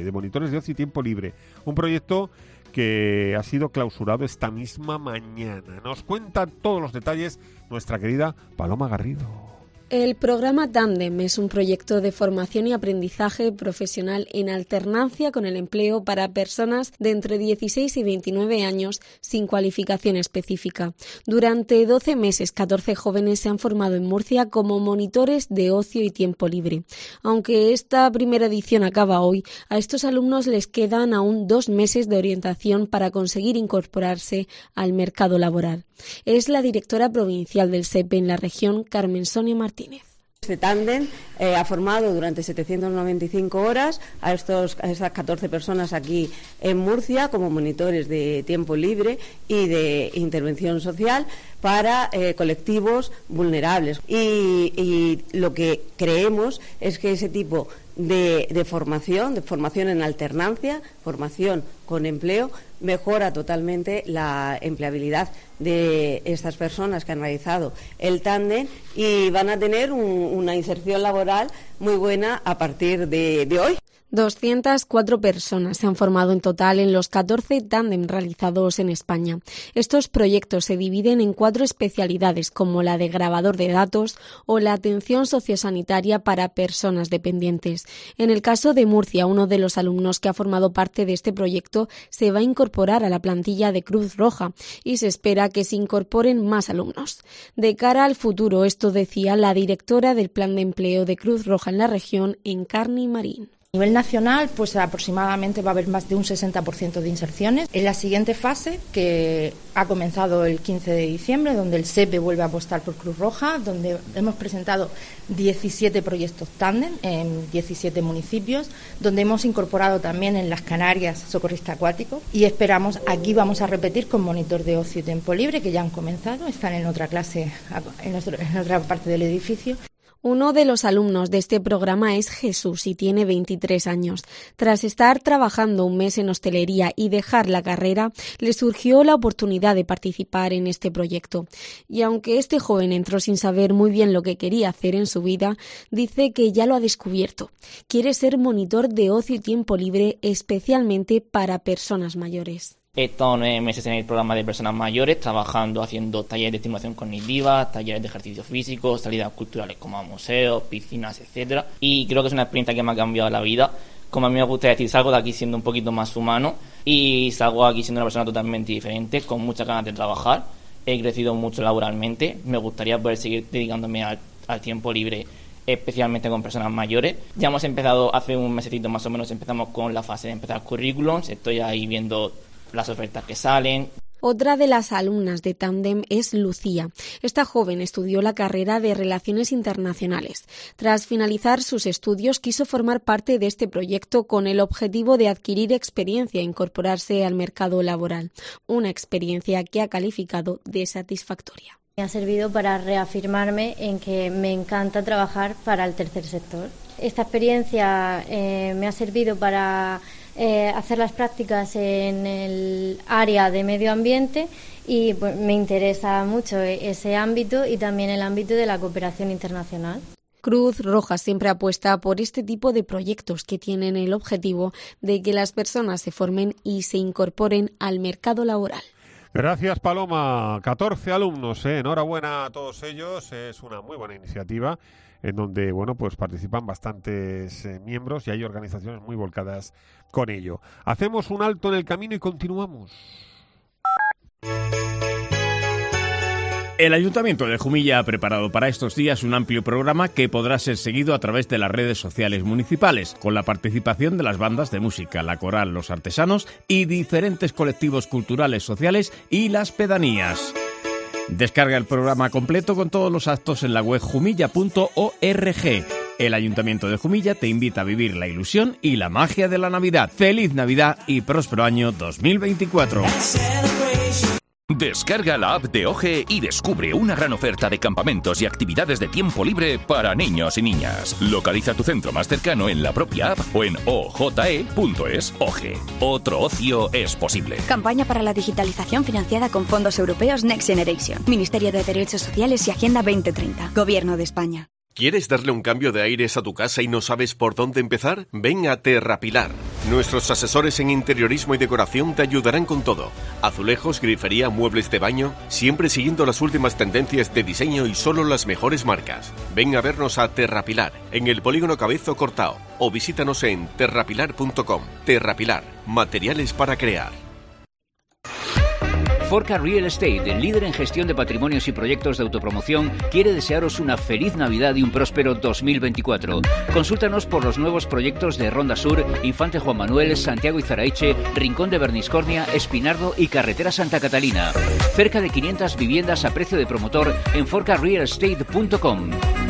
Un proyecto que ha sido clausurado esta misma mañana. Nos cuenta todos los detalles nuestra querida Paloma Garrido. El programa Tándem es un proyecto de formación y aprendizaje profesional en alternancia con el empleo para personas de entre 16 y 29 años sin cualificación específica. Durante 12 meses, 14 jóvenes se han formado en Murcia como monitores de ocio y tiempo libre. Aunque esta primera edición acaba hoy, a estos alumnos les quedan aún 2 meses de orientación para conseguir incorporarse al mercado laboral. Es la directora provincial del SEPE en la región, Carmen Sonia Martínez. Este tándem ha formado durante 795 horas a estas 14 personas aquí en Murcia como monitores de tiempo libre y de intervención social para colectivos vulnerables. Y lo que creemos es que ese tipo de formación en alternancia, formación con empleo, mejora totalmente la empleabilidad de estas personas que han realizado el tándem y van a tener una inserción laboral muy buena a partir de hoy. 204 personas se han formado en total en los 14 tándem realizados en España. Estos proyectos se dividen en 4 especialidades, como la de grabador de datos o la atención sociosanitaria para personas dependientes. En el caso de Murcia, uno de los alumnos que ha formado parte de este proyecto se va a incorporar a la plantilla de Cruz Roja y se espera que se incorporen más alumnos. De cara al futuro, esto decía la directora del Plan de Empleo de Cruz Roja en la región, Encarni Marín. A nivel nacional, pues aproximadamente va a haber más de un 60% de inserciones. En la siguiente fase, que ha comenzado el 15 de diciembre, donde el SEPE vuelve a apostar por Cruz Roja, donde hemos presentado 17 proyectos tándem en 17 municipios, donde hemos incorporado también en las Canarias socorrista acuático y esperamos, aquí vamos a repetir con monitor de ocio y tiempo libre, que ya han comenzado, están en otra clase, en otra parte del edificio. Uno de los alumnos de este programa es Jesús y tiene 23 años. Tras estar trabajando un mes en hostelería y dejar la carrera, le surgió la oportunidad de participar en este proyecto. Y aunque este joven entró sin saber muy bien lo que quería hacer en su vida, dice que ya lo ha descubierto. Quiere ser monitor de ocio y tiempo libre, especialmente para personas mayores. He estado 9 meses en el programa de personas mayores, trabajando, haciendo talleres de estimulación cognitiva, talleres de ejercicio físico, salidas culturales como a museos, piscinas, etcétera. Y creo que es una experiencia que me ha cambiado la vida. Como a mí me gusta decir, salgo de aquí siendo un poquito más humano y salgo aquí siendo una persona totalmente diferente, con muchas ganas de trabajar. He crecido mucho laboralmente. Me gustaría poder seguir dedicándome al tiempo libre, especialmente con personas mayores. Ya hemos empezado hace un mesecito más o menos, empezamos con la fase de empezar currículums. Estoy ahí viendo las ofertas que salen. Otra de las alumnas de Tándem es Lucía. Esta joven estudió la carrera de Relaciones Internacionales. Tras finalizar sus estudios, quiso formar parte de este proyecto con el objetivo de adquirir experiencia e incorporarse al mercado laboral. Una experiencia que ha calificado de satisfactoria. Me ha servido para reafirmarme en que me encanta trabajar para el tercer sector. Esta experiencia me ha servido para hacer las prácticas en el área de medio ambiente y pues, me interesa mucho ese ámbito y también el ámbito de la cooperación internacional. Cruz Roja siempre apuesta por este tipo de proyectos que tienen el objetivo de que las personas se formen y se incorporen al mercado laboral. Gracias, Paloma. 14 alumnos, enhorabuena a todos ellos. Es una muy buena iniciativa en donde, bueno, pues participan bastantes miembros y hay organizaciones muy volcadas con ello. Hacemos un alto en el camino y continuamos. El Ayuntamiento de Jumilla ha preparado para estos días un amplio programa que podrá ser seguido a través de las redes sociales municipales, con la participación de las bandas de música, la coral, los artesanos y diferentes colectivos culturales, sociales y las pedanías. Descarga el programa completo con todos los actos en la web jumilla.org. El Ayuntamiento de Jumilla te invita a vivir la ilusión y la magia de la Navidad. ¡Feliz Navidad y próspero año 2024! Descarga la app de OGE y descubre una gran oferta de campamentos y actividades de tiempo libre para niños y niñas. Localiza tu centro más cercano en la propia app o en oje.es. OGE. Otro ocio es posible. Campaña para la digitalización financiada con fondos europeos Next Generation. Ministerio de Derechos Sociales y Agenda 2030. Gobierno de España. ¿Quieres darle un cambio de aires a tu casa y no sabes por dónde empezar? Ven a Terrapilar. Nuestros asesores en interiorismo y decoración te ayudarán con todo. Azulejos, grifería, muebles de baño, siempre siguiendo las últimas tendencias de diseño y solo las mejores marcas. Ven a vernos a Terrapilar, en el Polígono Cabezo Cortao, o visítanos en terrapilar.com. Terrapilar, materiales para crear. Forca Real Estate, el líder en gestión de patrimonios y proyectos de autopromoción, quiere desearos una feliz Navidad y un próspero 2024. Consúltanos por los nuevos proyectos de Ronda Sur, Infante Juan Manuel, Santiago y Zaraiche, Rincón de Berniscornia, Espinardo y Carretera Santa Catalina. Cerca de 500 viviendas a precio de promotor en forcarealestate.com.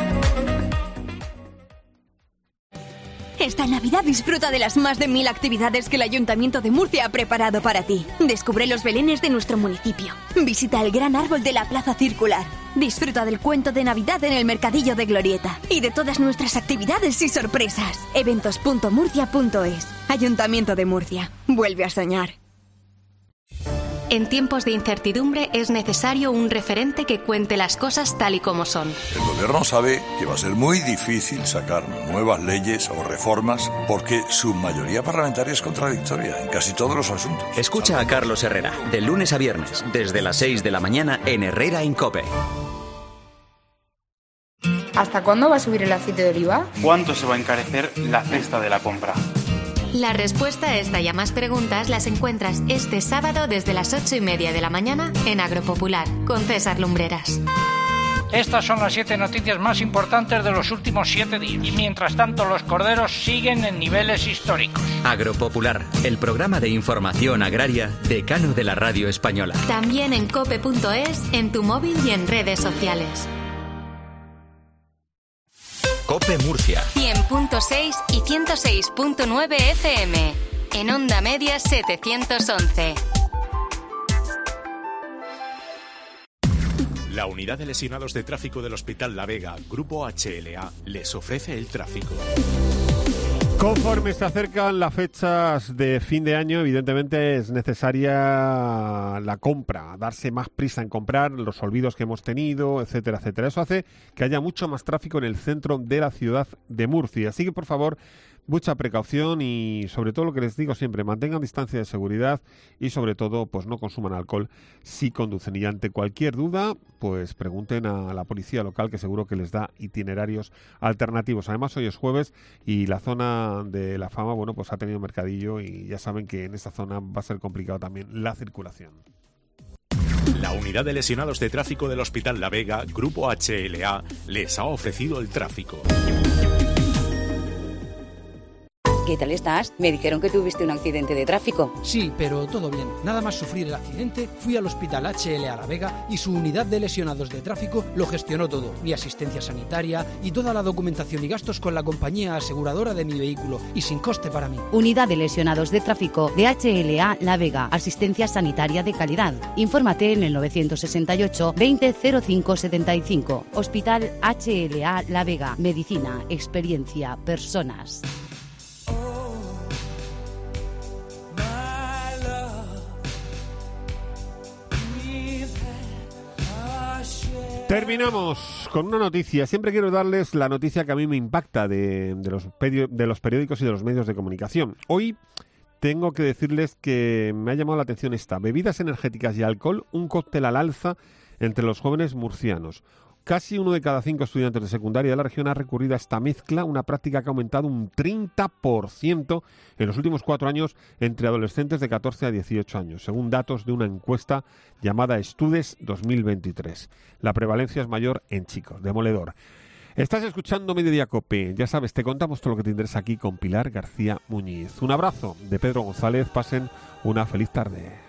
Esta Navidad disfruta de las más de 1000 actividades que el Ayuntamiento de Murcia ha preparado para ti. Descubre los belenes de nuestro municipio. Visita el gran árbol de la Plaza Circular. Disfruta del cuento de Navidad en el Mercadillo de Glorieta. Y de todas nuestras actividades y sorpresas. Eventos.murcia.es. Ayuntamiento de Murcia. Vuelve a soñar. En tiempos de incertidumbre es necesario un referente que cuente las cosas tal y como son. El gobierno sabe que va a ser muy difícil sacar nuevas leyes o reformas porque su mayoría parlamentaria es contradictoria en casi todos los asuntos. Escucha a Carlos Herrera, de lunes a viernes, desde las 6 de la mañana en Herrera en COPE. ¿Hasta cuándo va a subir el aceite de oliva? ¿Cuánto se va a encarecer la cesta de la compra? La respuesta a esta y a más preguntas las encuentras este sábado desde las 8:30 de la mañana en Agropopular, con César Lumbreras. Estas son las 7 noticias más importantes de los últimos 7 días. Y mientras tanto, los corderos siguen en niveles históricos. Agropopular, el programa de información agraria decano de la radio española. También en cope.es, en tu móvil y en redes sociales. COPE Murcia 100.6 y 106.9 FM. En Onda Media 711. La Unidad de Lesionados de Tráfico del Hospital La Vega, Grupo HLA, les ofrece el tráfico. Conforme se acercan las fechas de fin de año, evidentemente es necesaria la compra, darse más prisa en comprar, los olvidos que hemos tenido, etcétera, etcétera. Eso hace que haya mucho más tráfico en el centro de la ciudad de Murcia. Así que, por favor, mucha precaución y, sobre todo, lo que les digo siempre, mantengan distancia de seguridad y, sobre todo, pues no consuman alcohol si conducen. Y ante cualquier duda, pues pregunten a la policía local, que seguro que les da itinerarios alternativos. Además, hoy es jueves y la zona de La Fama, bueno, pues ha tenido mercadillo y ya saben que en esa zona va a ser complicado también la circulación. La Unidad de Lesionados de Tráfico del Hospital La Vega, Grupo HLA, les ha ofrecido el tráfico. ¿Qué tal estás? Me dijeron que tuviste un accidente de tráfico. Sí, pero todo bien. Nada más sufrir el accidente, fui al Hospital HLA La Vega y su unidad de lesionados de tráfico lo gestionó todo. Mi asistencia sanitaria y toda la documentación y gastos con la compañía aseguradora de mi vehículo y sin coste para mí. Unidad de lesionados de tráfico de HLA La Vega. Asistencia sanitaria de calidad. Infórmate en el 968 20 05 75. Hospital HLA La Vega. Medicina, experiencia, personas. Terminamos con una noticia. Siempre quiero darles la noticia que a mí me impacta de los periódicos y de los medios de comunicación. Hoy tengo que decirles que me ha llamado la atención esta. Bebidas energéticas y alcohol, un cóctel al alza entre los jóvenes murcianos. Casi 1 de cada 5 estudiantes de secundaria de la región ha recurrido a esta mezcla, una práctica que ha aumentado un 30% en los últimos 4 años entre adolescentes de 14 a 18 años, según datos de una encuesta llamada Estudes 2023. La prevalencia es mayor en chicos. Demoledor. Estás escuchando Mediodía COPE. Ya sabes, te contamos todo lo que te interesa aquí con Pilar García Muñiz. Un abrazo de Pedro González. Pasen una feliz tarde.